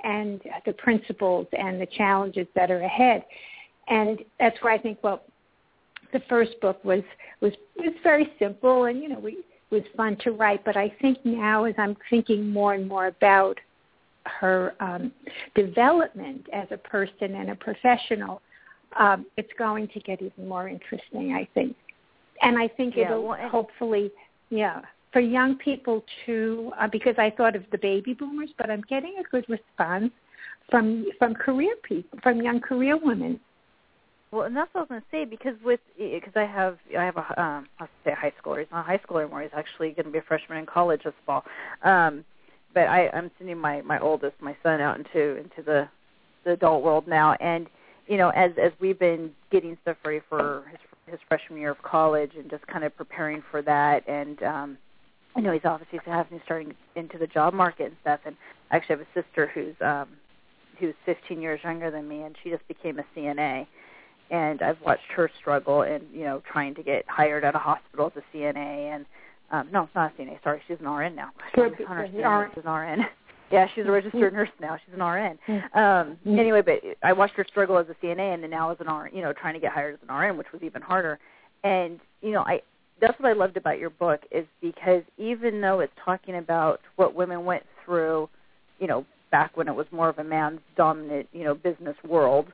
and the principles and the challenges that are ahead. And that's why I think, well, the first book was very simple and, was fun to write. But I think now as I'm thinking more and more about her development as a person and a professional, it's going to get even more interesting, I think. And I think it'll hopefully, for young people too, because I thought of the baby boomers, but I'm getting a good response from career people, from young career women. Well, and that's what I was going to say, because I have a I'll say a high schooler. He's not a high schooler anymore. He's actually going to be a freshman in college this fall. But I'm sending my oldest, my son, out into the adult world now, and as we've been getting stuff ready for his freshman year of college and just kind of preparing for that, and he's obviously starting into the job market and stuff. And I actually have a sister who's 15 years younger than me, and she just became a CNA. And I've watched her struggle and, trying to get hired at a hospital as a CNA. And, no, it's not a CNA. Sorry, she's an RN now. She's an RN. Yeah, she's a registered nurse now. She's an RN. Anyway, but I watched her struggle as a CNA and then now as an RN, trying to get hired as an RN, which was even harder. And, that's what I loved about your book is because even though it's talking about what women went through, back when it was more of a man's dominant, business world,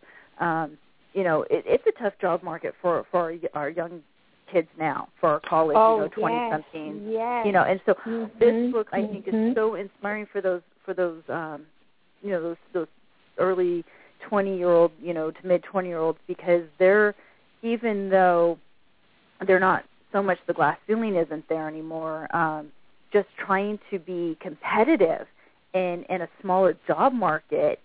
it's a tough job market for our young kids now, for our college, 20-somethings. Yes. And so this book, I think, is so inspiring for those those early 20-year-old, to mid-20-year-olds, because even though they're not so much, the glass ceiling isn't there anymore, just trying to be competitive in a smaller job market,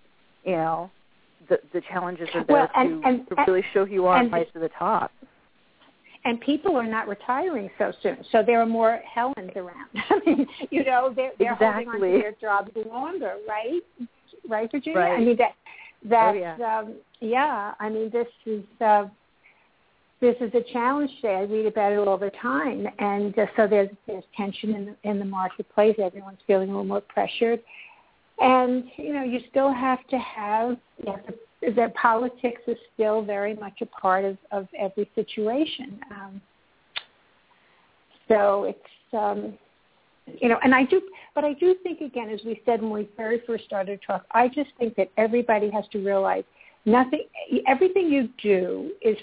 the challenges are there to really show who you are and rise to the top. And people are not retiring so soon, so there are more Helens around. I mean, they're holding on to their jobs longer, right? Right, Virginia? Right. I mean, I mean, this is a challenge today. I read about it all the time, and so there's tension in the marketplace. Everyone's feeling a little more pressured. And, you still have to have, that politics is still very much a part of every situation. So it's, and I do think, again, as we said when we very first started to talk, I just think that everybody has to realize everything you do is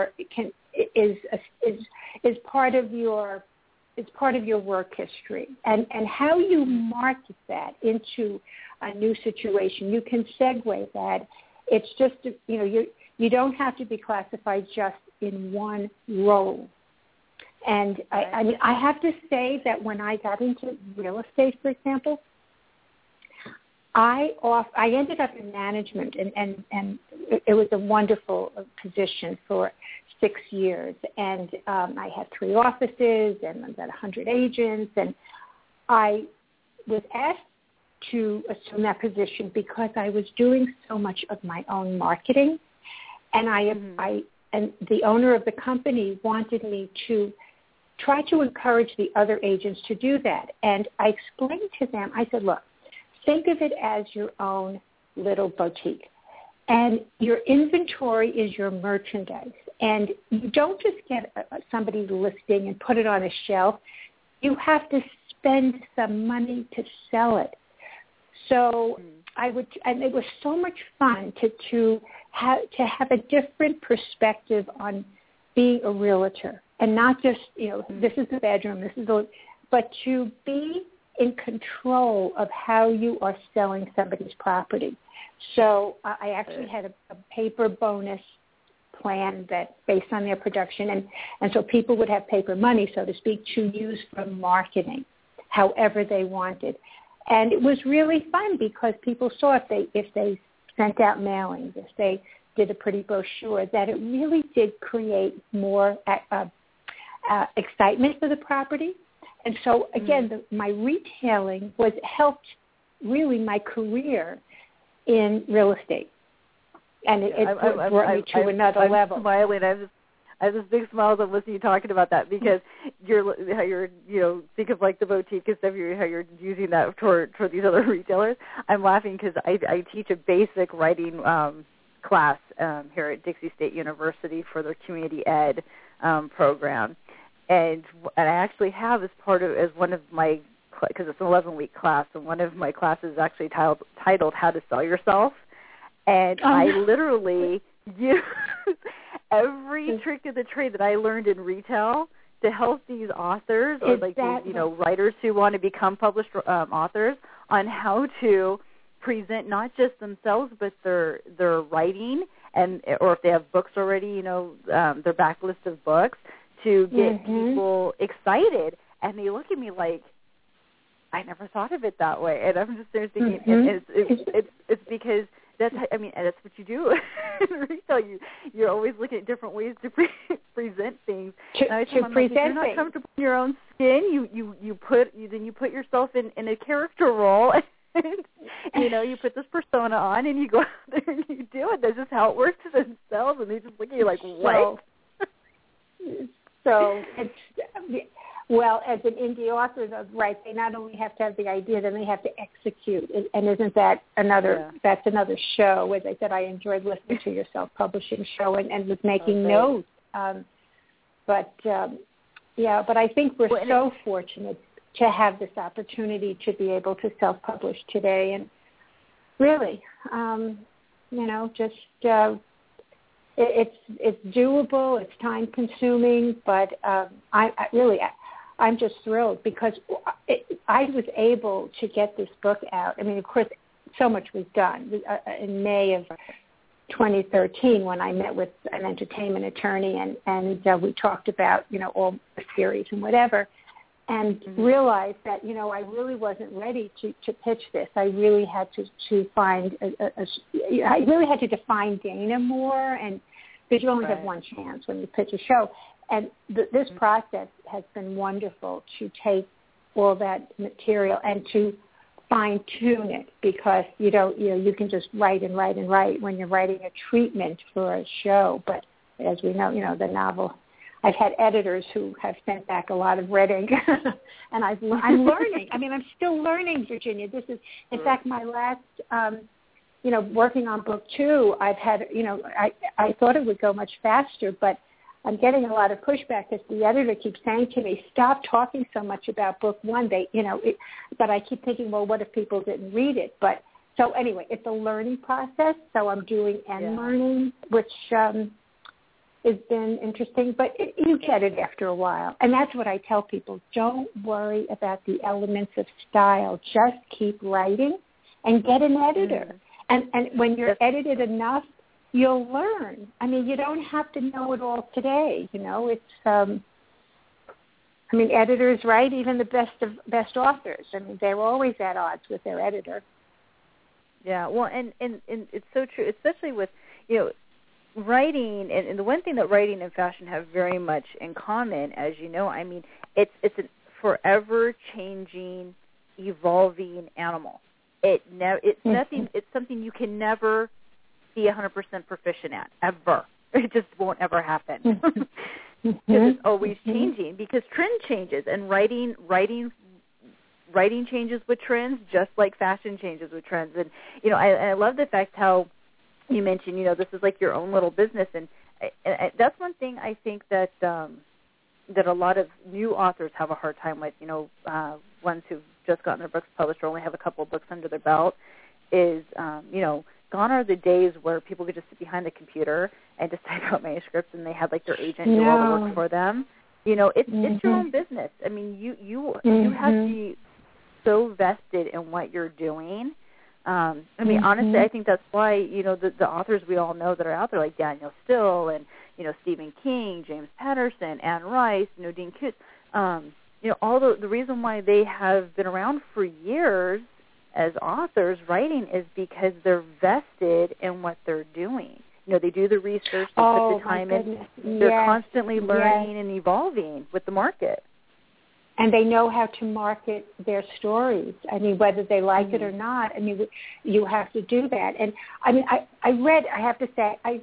part of your, it's part of your work history, and how you market that into a new situation. You can segue that. It's just, you don't have to be classified just in one role. And I mean, I have to say that when I got into real estate, for example, I ended up in management, and it was a wonderful position for 6 years. And I had 3 offices and about 100 agents, and I was asked to assume that position because I was doing so much of my own marketing, and and the owner of the company wanted me to try to encourage the other agents to do that. And I explained to them, I said, look, think of it as your own little boutique, and your inventory is your merchandise. And you don't just get somebody's listing and put it on a shelf. You have to spend some money to sell it. So and it was so much fun to have a different perspective on being a realtor, and not just, this is the bedroom, but to be in control of how you are selling somebody's property. So I actually had a paper bonus plan that based on their production, and so people would have paper money, so to speak, to use for marketing however they wanted. And it was really fun because people saw if they sent out mailings, if they did a pretty brochure, that it really did create more excitement for the property. And so, again, my retailing helped really my career in real estate. And it brought me to another level. I'm smiling. I have this big smile as I'm listening to you talking about that, because how you're think of like the boutique and stuff, how you're using that toward these other retailers. I'm laughing because I teach a basic writing class here at Dixie State University for their community ed program, and I actually have as one of my, because it's an 11-week class, and one of my classes is actually titled How to Sell Yourself, and I literally use every trick of the trade that I learned in retail to help these authors or these, writers who want to become published authors on how to present not just themselves but their writing, and or if they have books already, their backlist of books, to get people excited. And they look at me like, I never thought of it that way. And I'm just there thinking, and it's because that's and that's what you do in retail. You're always looking at different ways to present things. If you're not comfortable in your own skin, you put yourself in a character role. And, you put this persona on, and you go out there and you do it. That's just how it works themselves, and they just look at you like, what? So it's, well, as an indie author, right, they not only have to have the idea, then they have to execute. And isn't that that's another show? As I said, I enjoyed listening to your self-publishing show and was making notes. But I think we're so fortunate to have this opportunity to be able to self-publish today. And really, it's doable, it's time-consuming, but I'm just thrilled because I was able to get this book out. I mean, of course, so much was done. In May of 2013, when I met with an entertainment attorney, and we talked about, all the series and whatever, and realized that, I really wasn't ready to pitch this. I really had to find I really had to define Dana more, and because you only have one chance when you pitch a show. And this process has been wonderful to take all that material and to fine-tune it, because you can just write and write and write when you're writing a treatment for a show. But as we know, the novel, I've had editors who have sent back a lot of red ink, and I'm learning. I mean, I'm still learning, Virginia. This is, in fact, my last, working on book 2. I've had, I thought it would go much faster, but I'm getting a lot of pushback because the editor keeps saying to me, "Stop talking so much about book 1." But I keep thinking, well, what if people didn't read it? But so anyway, it's a learning process. So I'm doing learning, which has been interesting. But you get it after a while, and that's what I tell people: don't worry about the elements of style. Just keep writing, and get an editor. And when you're edited enough, you'll learn. I mean, you don't have to know it all today. It's. Editors, right? Even the best authors. I mean, they're always at odds with their editor. Yeah. Well, and it's so true, especially with writing. And the one thing that writing and fashion have very much in common, as you know, I mean, it's a forever changing, evolving animal. It's nothing. It's something you can never be 100% proficient at, ever. It just won't ever happen. Because it's always changing, because trend changes, and writing changes with trends, just like fashion changes with trends. And I love the fact how you mentioned, this is like your own little business, and that's one thing I think that that a lot of new authors have a hard time with. Ones who've just gotten their books published or only have a couple of books under their belt, is gone are the days where people could just sit behind the computer and just type out manuscripts, and they had like their agent do all the work for them. It's your own business. I mean, you have to be so vested in what you're doing. Honestly, I think that's why the authors we all know that are out there, like Daniel Still and Stephen King, James Patterson, Anne Rice, Dean Koontz. All the reason why they have been around for years as authors writing is because they're vested in what they're doing. They do the research, they put the time in. They're constantly learning and evolving with the market. And they know how to market their stories. I mean, whether they like it or not, you have to do that. And I have to say,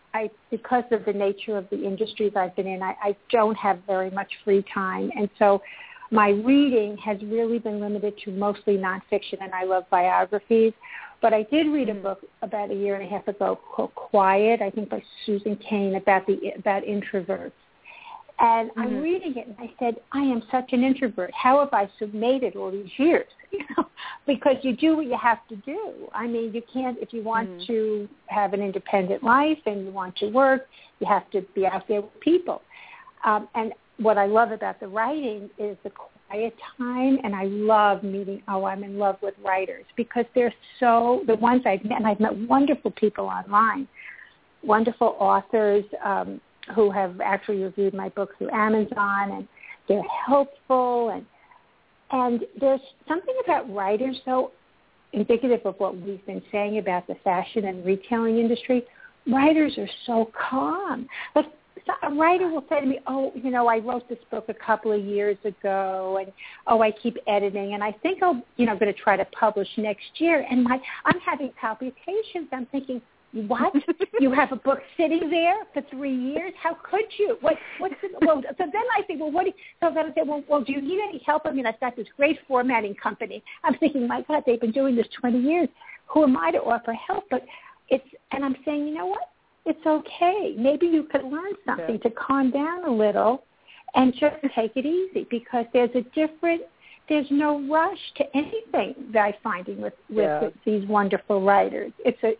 because of the nature of the industries I've been in, I don't have very much free time. And so my reading has really been limited to mostly nonfiction, and I love biographies. But I did read a book about a year and a half ago called Quiet, I think by Susan Cain, about introverts. And I'm reading it, and I said, I am such an introvert. How have I made it all these years? Because you do what you have to do. I mean, you can't, if you want to have an independent life and you want to work, you have to be out there with people. And what I love about the writing is the quiet time, and I love I'm in love with writers because they're the ones I've met, and I've met wonderful people online, wonderful authors, who have actually reviewed my book through Amazon, and they're helpful. And there's something about writers, so indicative of what we've been saying about the fashion and retailing industry. Writers are so calm. Like, a writer will say to me, I wrote this book a couple of years ago, and, I keep editing, and I think I'm going to try to publish next year. And I'm having palpitations. I'm thinking, what? You have a book sitting there for 3 years? How could you? So then I think, so then I say, well, do you need any help? I mean, I've got this great formatting company. I'm thinking, my God, they've been doing this 20 years. Who am I to offer help? And I'm saying, you know what? It's okay. Maybe you could learn something to calm down a little and just take it easy, because there's no rush to anything that I'm finding with these wonderful writers.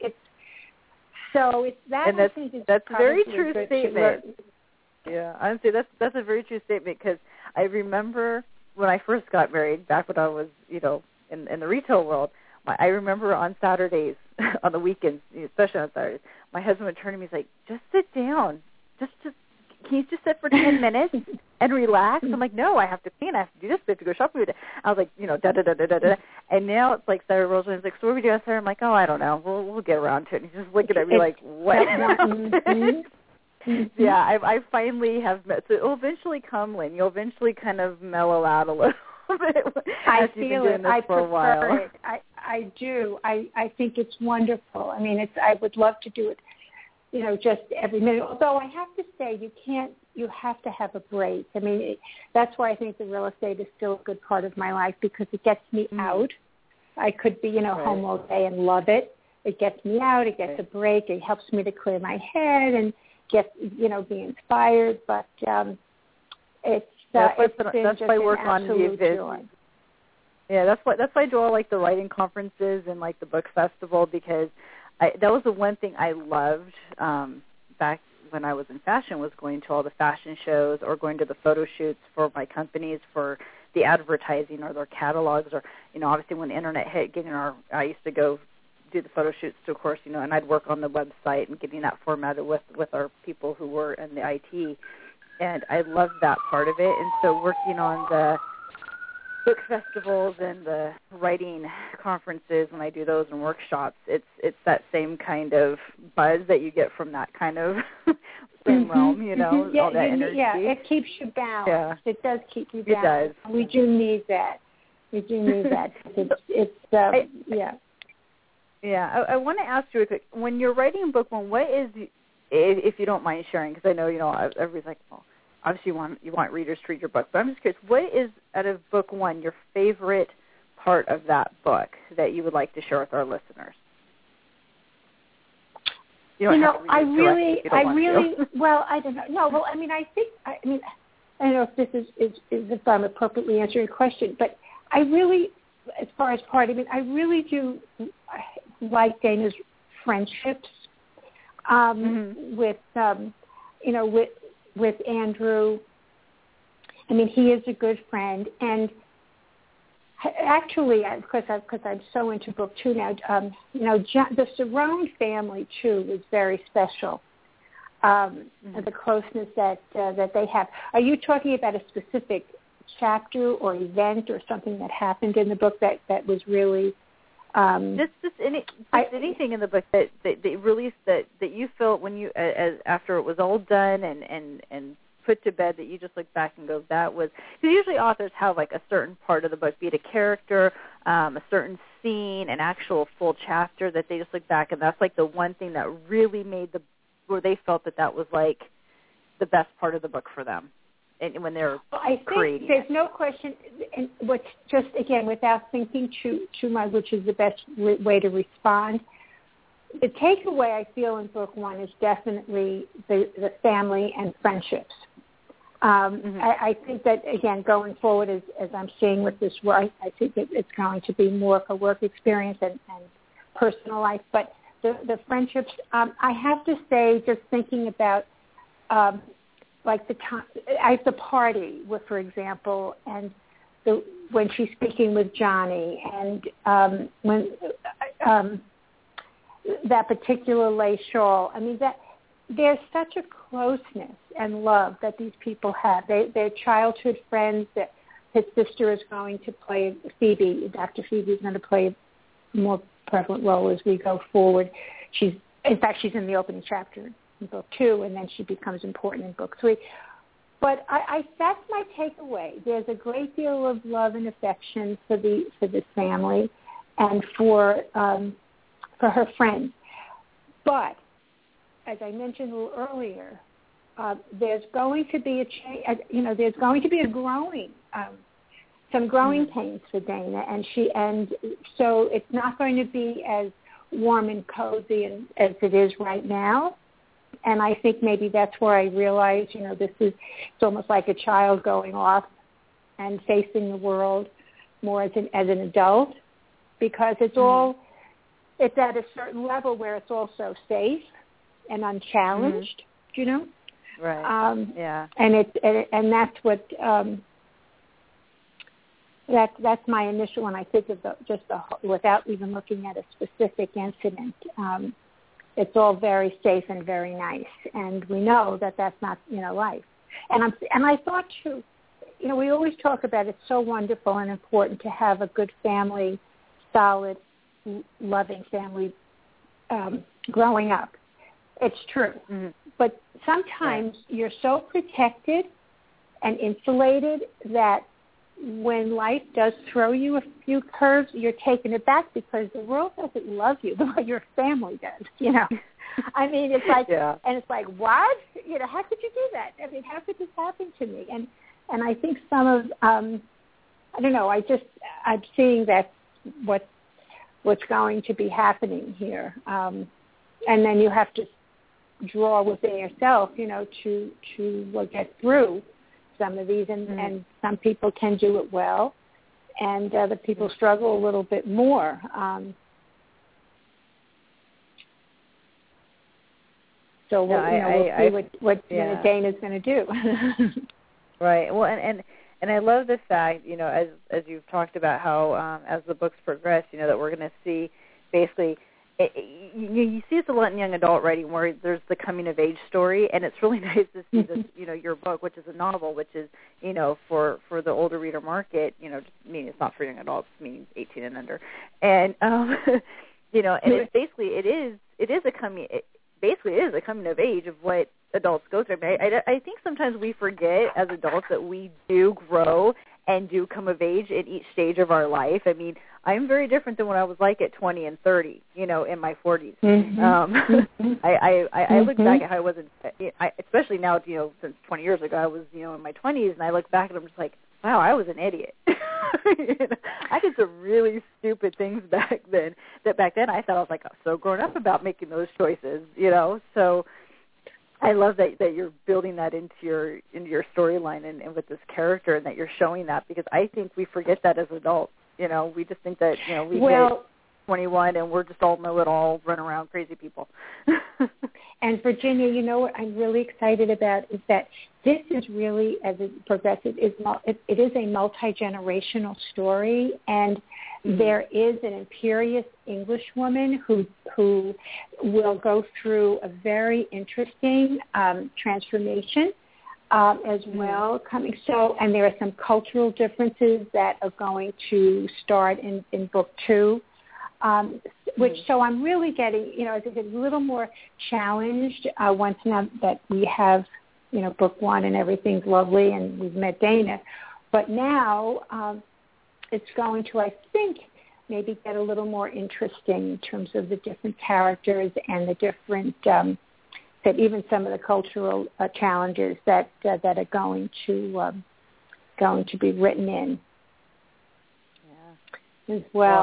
That's a very true statement. Yeah, honestly, that's a very true statement, because I remember when I first got married, back when I was, in the retail world, I remember on Saturdays, on the weekends, especially on Saturdays, my husband would turn to me and say, just sit down. Can you just sit for 10 minutes and relax? I'm like, no, I have to clean. I have to do this. I have to go shopping. I was like, da-da-da-da-da-da. And now it's like Saturday rolls, and he's like, so what are we doing, Sarah? I'm like, I don't know. We'll get around to it. And he's just looking at me like, what? Yeah, I finally have met. So it'll eventually come, Lynn. You'll eventually kind of mellow out a little bit. I feel it. I prefer it. I do. I think it's wonderful. I mean, I would love to do it, just every minute. Although I have to say, you have to have a break. I mean, that's why I think the real estate is still a good part of my life, because it gets me out. I could be, home all day and love it. It gets me out. It gets a break. It helps me to clear my head and get, be inspired. But it's been just an absolute joy. Yeah, that's why I do all like the writing conferences and like the book festival, because that was the one thing I loved back when I was in fashion, was going to all the fashion shows or going to the photo shoots for my companies for the advertising or their catalogs, or obviously when the internet hit, I used to go do the photo shoots, of course, and I'd work on the website and getting that formatted with our people who were in the IT, and I loved that part of it. And so working on the book festivals and the writing conferences, when I do those and workshops, it's that same kind of buzz that you get from that kind of same realm, all that energy. Yeah, it keeps you balanced. Yeah. It does keep you It balanced. does. We do need that. Yeah, I want to ask you a quick, when you're writing book one, what is, if you don't mind sharing, because I know, everybody's like, well, obviously you want readers to read your book, but I'm just curious, what is, out of book one, your favorite part of that book that you would like to share with our listeners? Well, I don't know. No, well, I don't know if this is if I'm appropriately answering your question, but I really, as far as part, I really do like Dana's friendships with Andrew. I mean, he is a good friend, and actually, because I'm so into book two now, the Cerrone family too was very special. The closeness that they have. Are you talking about a specific chapter or event or something that happened in the book that was really? Anything in the book that really that you felt when you after it was all done and put to bed, that you just look back and go, that was, because usually authors have like a certain part of the book, be it a character, a certain scene, an actual full chapter that they just look back and that's like the one thing that really made the where they felt that was like the best part of the book for them, and when they're creating. There's no question. And what's just again, without thinking too much, which is the best way to respond. The takeaway I feel in book one is definitely the family and friendships. I think that, again, going forward, as I'm seeing with this work, I think that it's going to be more of a work experience and personal life. But the friendships, I have to say, just thinking about like the time at the party, with, for example, and when she's speaking with Johnny, and when that particular lace shawl. I mean, that there's such a closeness and love that these people have. They're childhood friends. That his sister is going to play Phoebe. Dr. Phoebe is going to play a more prevalent role as we go forward. In fact, she's in the opening chapter in book 2, and then she becomes important in book 3. But that's my takeaway. There's a great deal of love and affection for this family, and for her friends. But as I mentioned a little earlier, there's going to be a change. There's going to be some growing pains for Dana, and so it's not going to be as warm and cozy as it is right now. And I think maybe that's where I realized, it's almost like a child going off and facing the world more as an adult, because it's at a certain level where it's also safe and unchallenged, Right. Yeah. And that's what that's my initial when I think of without even looking at a specific incident. It's all very safe and very nice, and we know that that's not life. And I thought too, we always talk about it's so wonderful and important to have a good family, solid, loving family growing up. It's true. Mm-hmm. But sometimes you're so protected and insulated that when life does throw you a few curves, you're taken aback because the world doesn't love you the way your family does, I mean, it's like, and it's like, what? How could you do that? I mean, how could this happen to me? And I think some of, I don't know, I'm seeing that what's going to be happening here. And then you have to draw within yourself, to get through some of these. And some people can do it well, and other people struggle a little bit more. So we'll see what Dana's going to do. Right. Well, and I love the fact, as you've talked about how as the books progress, that we're going to see basically, you see this a lot in young adult writing where there's the coming of age story, and it's really nice to see this, your book, which is a novel, which is, for the older reader market, meaning it's not for young adults, meaning 18 and under, and and it's basically it is a coming of age of what adults go through. I think sometimes we forget as adults that we do grow and do come of age in each stage of our life. I mean, I'm very different than what I was like at 20 and 30, in my 40s. Mm-hmm. I look back at how I was, especially now, since 20 years ago, I was, in my 20s, and I look back and I'm just like, wow, I was an idiot. I did some really stupid things back then that back then I thought I was like so grown up about making those choices, So I love that you're building that into your storyline and with this character, and that you're showing that, because I think we forget that as adults. We just think that we hit 21 and we're just all know-it-all, run around crazy people. And Virginia, what I'm really excited about is that this is really, as it progresses, it is a multi-generational story, and there is an imperious English woman who will go through a very interesting transformation as well coming. So, and there are some cultural differences that are going to start in book 2. So I'm really getting, I think a little more challenged once now that we have, book 1 and everything's lovely and we've met Dana. But now it's going to, I think, maybe get a little more interesting in terms of the different characters and the different even some of the cultural challenges that are going to be written in as well.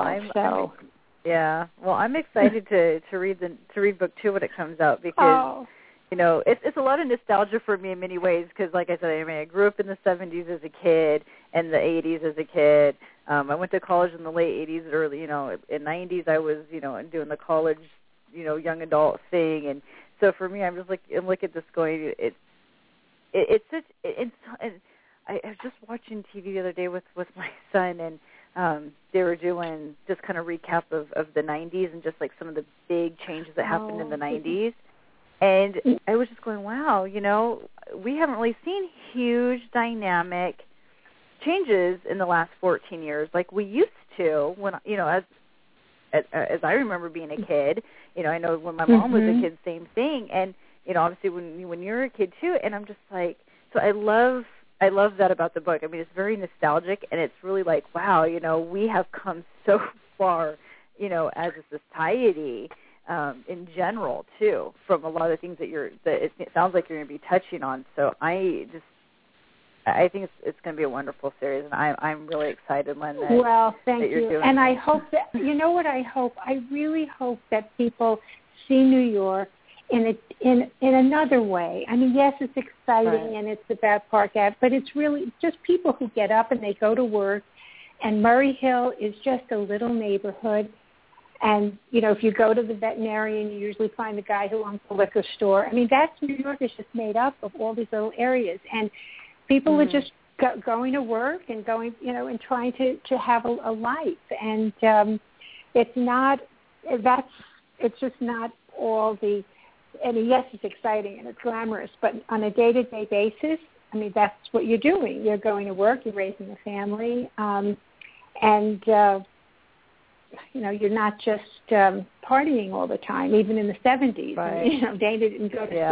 I'm excited to read book 2 when it comes out, because it's a lot of nostalgia for me in many ways, because like I said, I grew up in the 70s as a kid and the 80s as a kid. I went to college in the late 80s, early, in 90s I was, doing the college, young adult thing, and so for me, I'm just look at this going, it's such, and I was just watching TV the other day with my son, and they were doing just kind of recap of the 90s and just like some of the big changes that happened in the 90s. And I was just going, wow, we haven't really seen huge dynamic changes in the last 14 years like we used to when, as I remember being a kid. I know when my mom was a kid, same thing. And, obviously when you're a kid too. And I'm just like, so I love that about the book. I mean, it's very nostalgic, and it's really like, wow, we have come so far, as a society, in general too, from a lot of things that it sounds like you're going to be touching on. So I think it's going to be a wonderful series, and I'm really excited, Lynn. Thank you. And I hope that, what I hope? I really hope that people see New York in another way. I mean, yes, it's exciting, and it's about Park Ave, but it's really just people who get up and they go to work, and Murray Hill is just a little neighborhood. And, if you go to the veterinarian, you usually find the guy who owns the liquor store. I mean, New York is just made up of all these little areas. And people are just going to work and going, and trying to have a life. And it's just not all the, I mean, yes, it's exciting and it's glamorous, but on a day-to-day basis, I mean, that's what you're doing. You're going to work, you're raising a family, and you're not just partying all the time, even in the 70s. Right. And, Dana didn't go to sleep.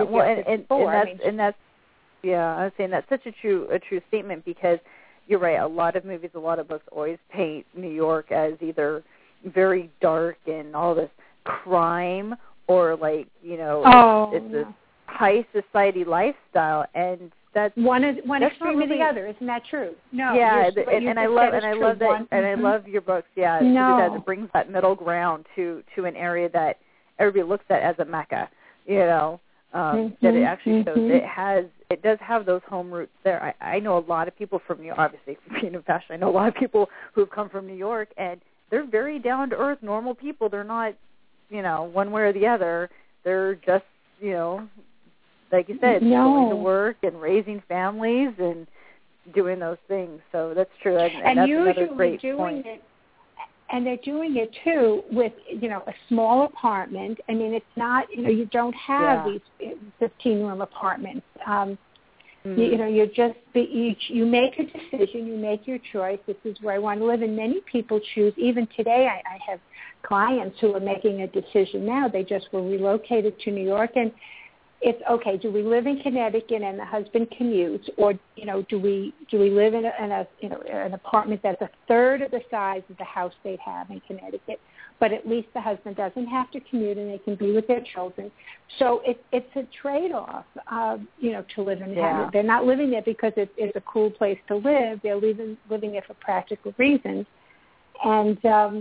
I was saying that's such a true statement, because you're right. A lot of movies, a lot of books always paint New York as either very dark and all this crime, or like it's this high society lifestyle, and that's one extreme or the other. Isn't that true? No. Yeah, and I love that, and I love your books. Yeah, because it brings that middle ground to an area that everybody looks at as a mecca. That it actually shows it does have those home roots there. I know a lot of people from New York, obviously being in fashion. I know a lot of people who've come from New York, and they're very down to earth, normal people. They're not, one way or the other. They're just, like you said, going to work and raising families and doing those things. So that's true, and that's another great point. And they're doing it too with, a small apartment. I mean, it's not, you don't have these 15-room apartments. You just you make a decision, you make your choice. This is where I want to live, and many people choose. Even today, I have clients who are making a decision now. They just were relocated to New York, and it's okay. Do we live in Connecticut and the husband commutes, or do we live in an apartment that's a third of the size of the house they'd have in Connecticut, but at least the husband doesn't have to commute and they can be with their children. So it's a trade-off, to live in Manhattan. They're not living there because it's a cool place to live. They're living there for practical reasons, and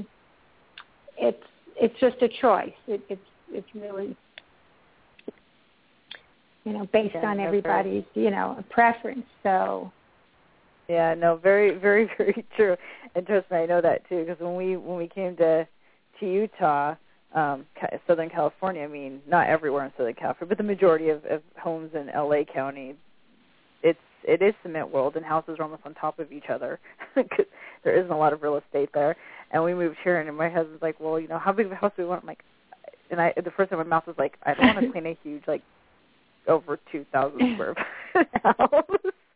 it's just a choice. It's really, based on everybody's, preference. So. Yeah, no, very, very, very true. And trust me, I know that too, because when we came to Utah, Southern California, I mean, not everywhere in Southern California, but the majority of homes in LA County, it is cement world, and houses are almost on top of each other because there isn't a lot of real estate there. And we moved here, and my husband's like, well, how big of a house do we want? I'm like, and the first time my mouth was like, I don't want to clean a huge, like, over 2,000 square foot house.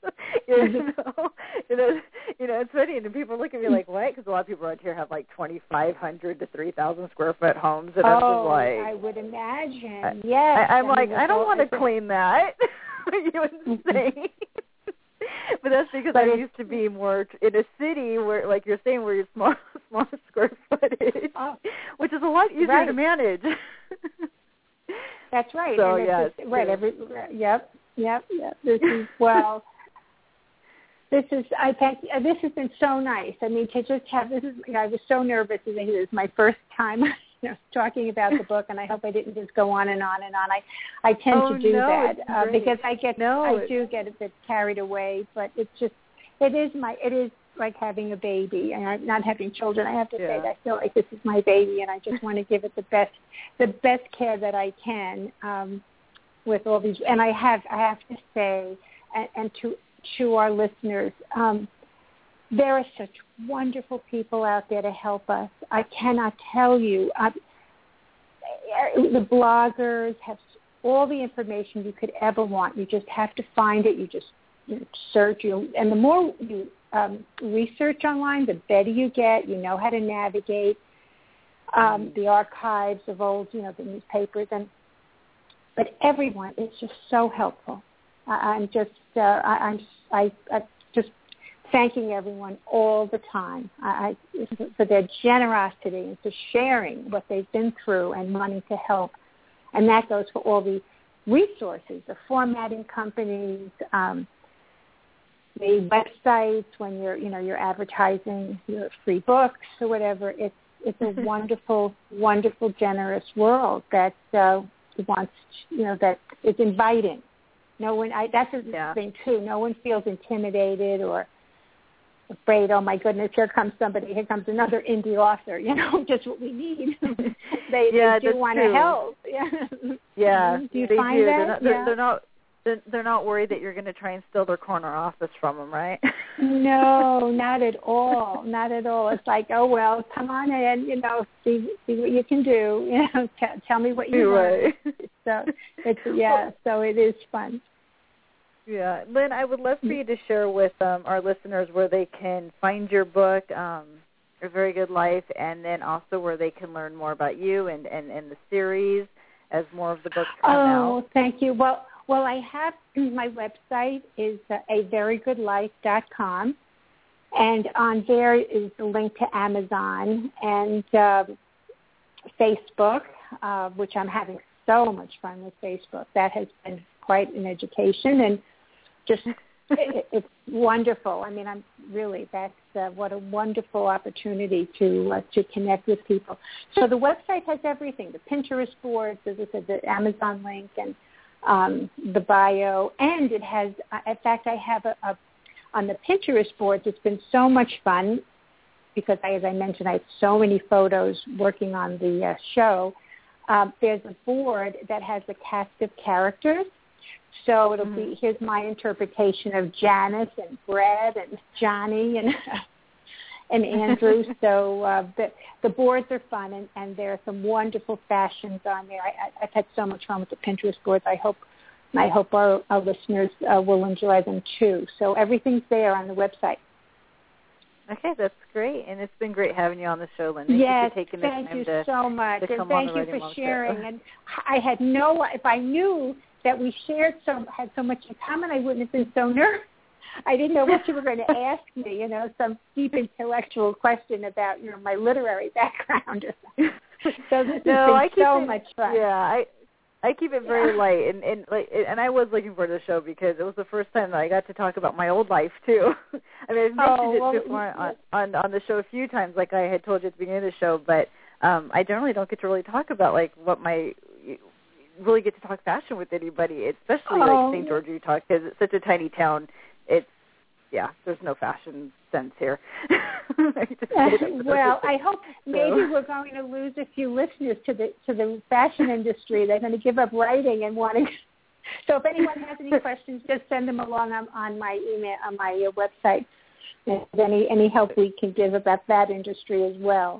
It's funny, and people look at me like, what? Because a lot of people around here have like 2,500 to 3,000 square foot homes, and I'm just like, I would imagine. Yes, I'm like, I don't want to clean that. Are you insane? But that's because I used to be more in a city where, like you're saying, where you're small square footage, which is a lot easier to manage. That's right. So, and yeah. Just, right. Yep. This is, this has been so nice. I mean, to just have, I was so nervous. This is my first time, talking about the book, and I hope I didn't just go on and on and on. I tend to do that because I do get a bit carried away, but it is like having a baby, and I'm not having children. I have to say that I feel like this is my baby, and I just want to give it the best care that I can with all these. And I have to say, and to our listeners, there are such wonderful people out there to help us. I cannot tell you. The bloggers have all the information you could ever want. You just have to find it. You just search. And the more you research online, the better you get. You know how to navigate the archives of old, the newspapers. But everyone is just so helpful. I'm just thanking everyone all the time for their generosity and for sharing what they've been through and wanting to help. And that goes for all the resources, the formatting companies, the websites when you're advertising your free books or whatever. It's a wonderful, wonderful, generous world that wants, that is inviting. No one. That's the thing too. No one feels intimidated or afraid. Oh my goodness! Here comes somebody. Here comes another indie author. Just what we need. They do want to help. Yeah. Do you find that? They're not worried that you're going to try and steal their corner office from them, right? No, not at all. Not at all. It's like, oh well, come on in. See what you can do. Tell me what you know. Right. So so it is fun. Yeah, Lynn, I would love for you to share with our listeners where they can find your book, A Very Good Life, and then also where they can learn more about you and the series as more of the books come out. Oh, thank you. Well, I have my website is averygoodlife.com, and on there is the link to Amazon and Facebook, which I'm having so much fun with Facebook. That has been quite an education, and just it's wonderful. I mean, that's what a wonderful opportunity to connect with people. So the website has everything: the Pinterest boards, as I said, the Amazon link, and the bio, and it has. In fact, I have on the Pinterest boards. It's been so much fun because, as I mentioned, I have so many photos working on the show. There's a board that has a cast of characters. So it'll be, here's my interpretation of Janice and Brad and Johnny and Andrew. So the boards are fun, and there are some wonderful fashions on there. I've had so much fun with the Pinterest boards. I hope our listeners will enjoy them too. So everything's there on the website. Okay, that's great, and it's been great having you on the show, Lynn. Yes, thank you so much, and thank you for sharing. And I had if I knew that we had so much in common, I wouldn't have been so nervous. I didn't know what you were going to ask me, some deep intellectual question about, my literary background or something. So this has been so much fun. Yeah, I keep it very light, and I was looking forward to the show because it was the first time that I got to talk about my old life too. I mean, I've mentioned it before on the show a few times, like I had told you at the beginning of the show, but I generally don't get to really talk about really get to talk fashion with anybody, especially like St. George, Utah, because it's such a tiny town. There's no fashion sense here. Well, I hope maybe we're going to lose a few listeners to the fashion industry. They're going to give up writing and wanting. So if anyone has any questions, just send them along on my email on my website. And any help we can give about that industry as well.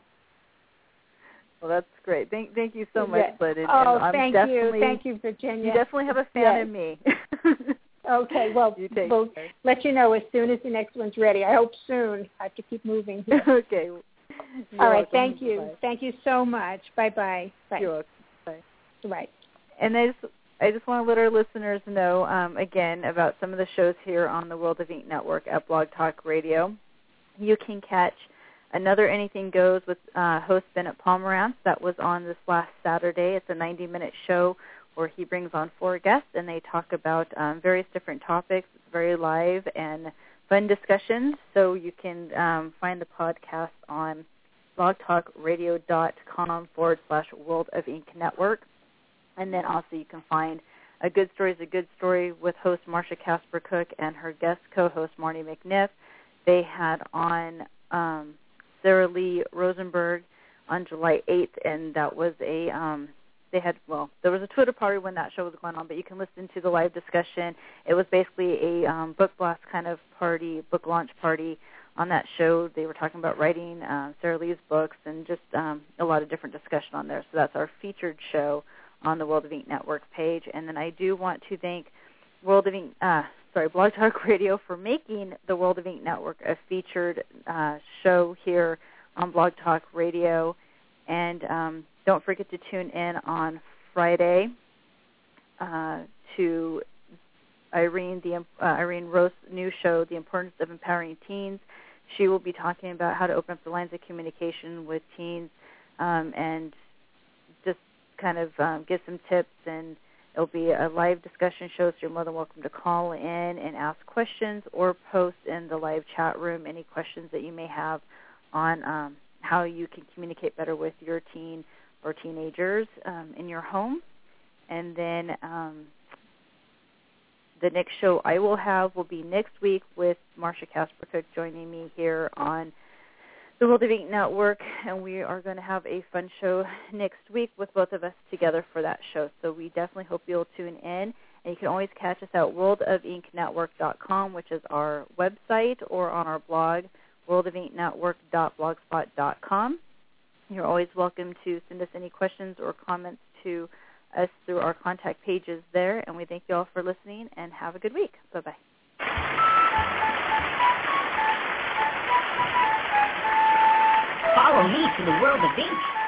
Well, that's great. Thank you so much, Lynn. Thank you, Virginia. You definitely have a fan in me. Okay, well, we'll let you know as soon as the next one's ready. I hope soon. I have to keep moving here. Okay. All right, thank you. Bye. Thank you so much. Bye-bye. Bye. You're welcome. Bye. Right. And I just want to let our listeners know, again, about some of the shows here on the World of Ink Network at Blog Talk Radio. You can catch Another Anything Goes with host Bennett Pomerantz. That was on this last Saturday. It's a 90-minute show where he brings on 4 guests, and they talk about various different topics. It's very live and fun discussions, so you can find the podcast on blogtalkradio.com/World of Ink Network. And then also you can find A Good Story is a Good Story with host Marsha Casper Cook and her guest co-host Marnie McNiff. They had on Sarah Lee Rosenberg on July 8th, and that was there was a Twitter party when that show was going on, but you can listen to the live discussion. It was basically a book blast kind of party, book launch party on that show. They were talking about writing Sarah Lee's books and just a lot of different discussion on there. So that's our featured show on the World of Ink Network page. And then I do want to thank Blog Talk Radio for making the World of Ink Network a featured show here on Blog Talk Radio. And don't forget to tune in on Friday to Irene Rose's new show, The Importance of Empowering Teens. She will be talking about how to open up the lines of communication with teens and just kind of give some tips. And it'll be a live discussion show, so you're more than welcome to call in and ask questions or post in the live chat room any questions that you may have on how you can communicate better with your teen or teenagers in your home. And then the next show I will have will be next week with Marsha Casper Cook joining me here on the World of Ink Network, and we are going to have a fun show next week with both of us together for that show. So we definitely hope you'll tune in. And you can always catch us at worldofinknetwork.com, which is our website, or on our blog, worldofinknetwork.blogspot.com. You're always welcome to send us any questions or comments to us through our contact pages there. And we thank you all for listening, and have a good week. Bye-bye. Follow me to the World of Ink.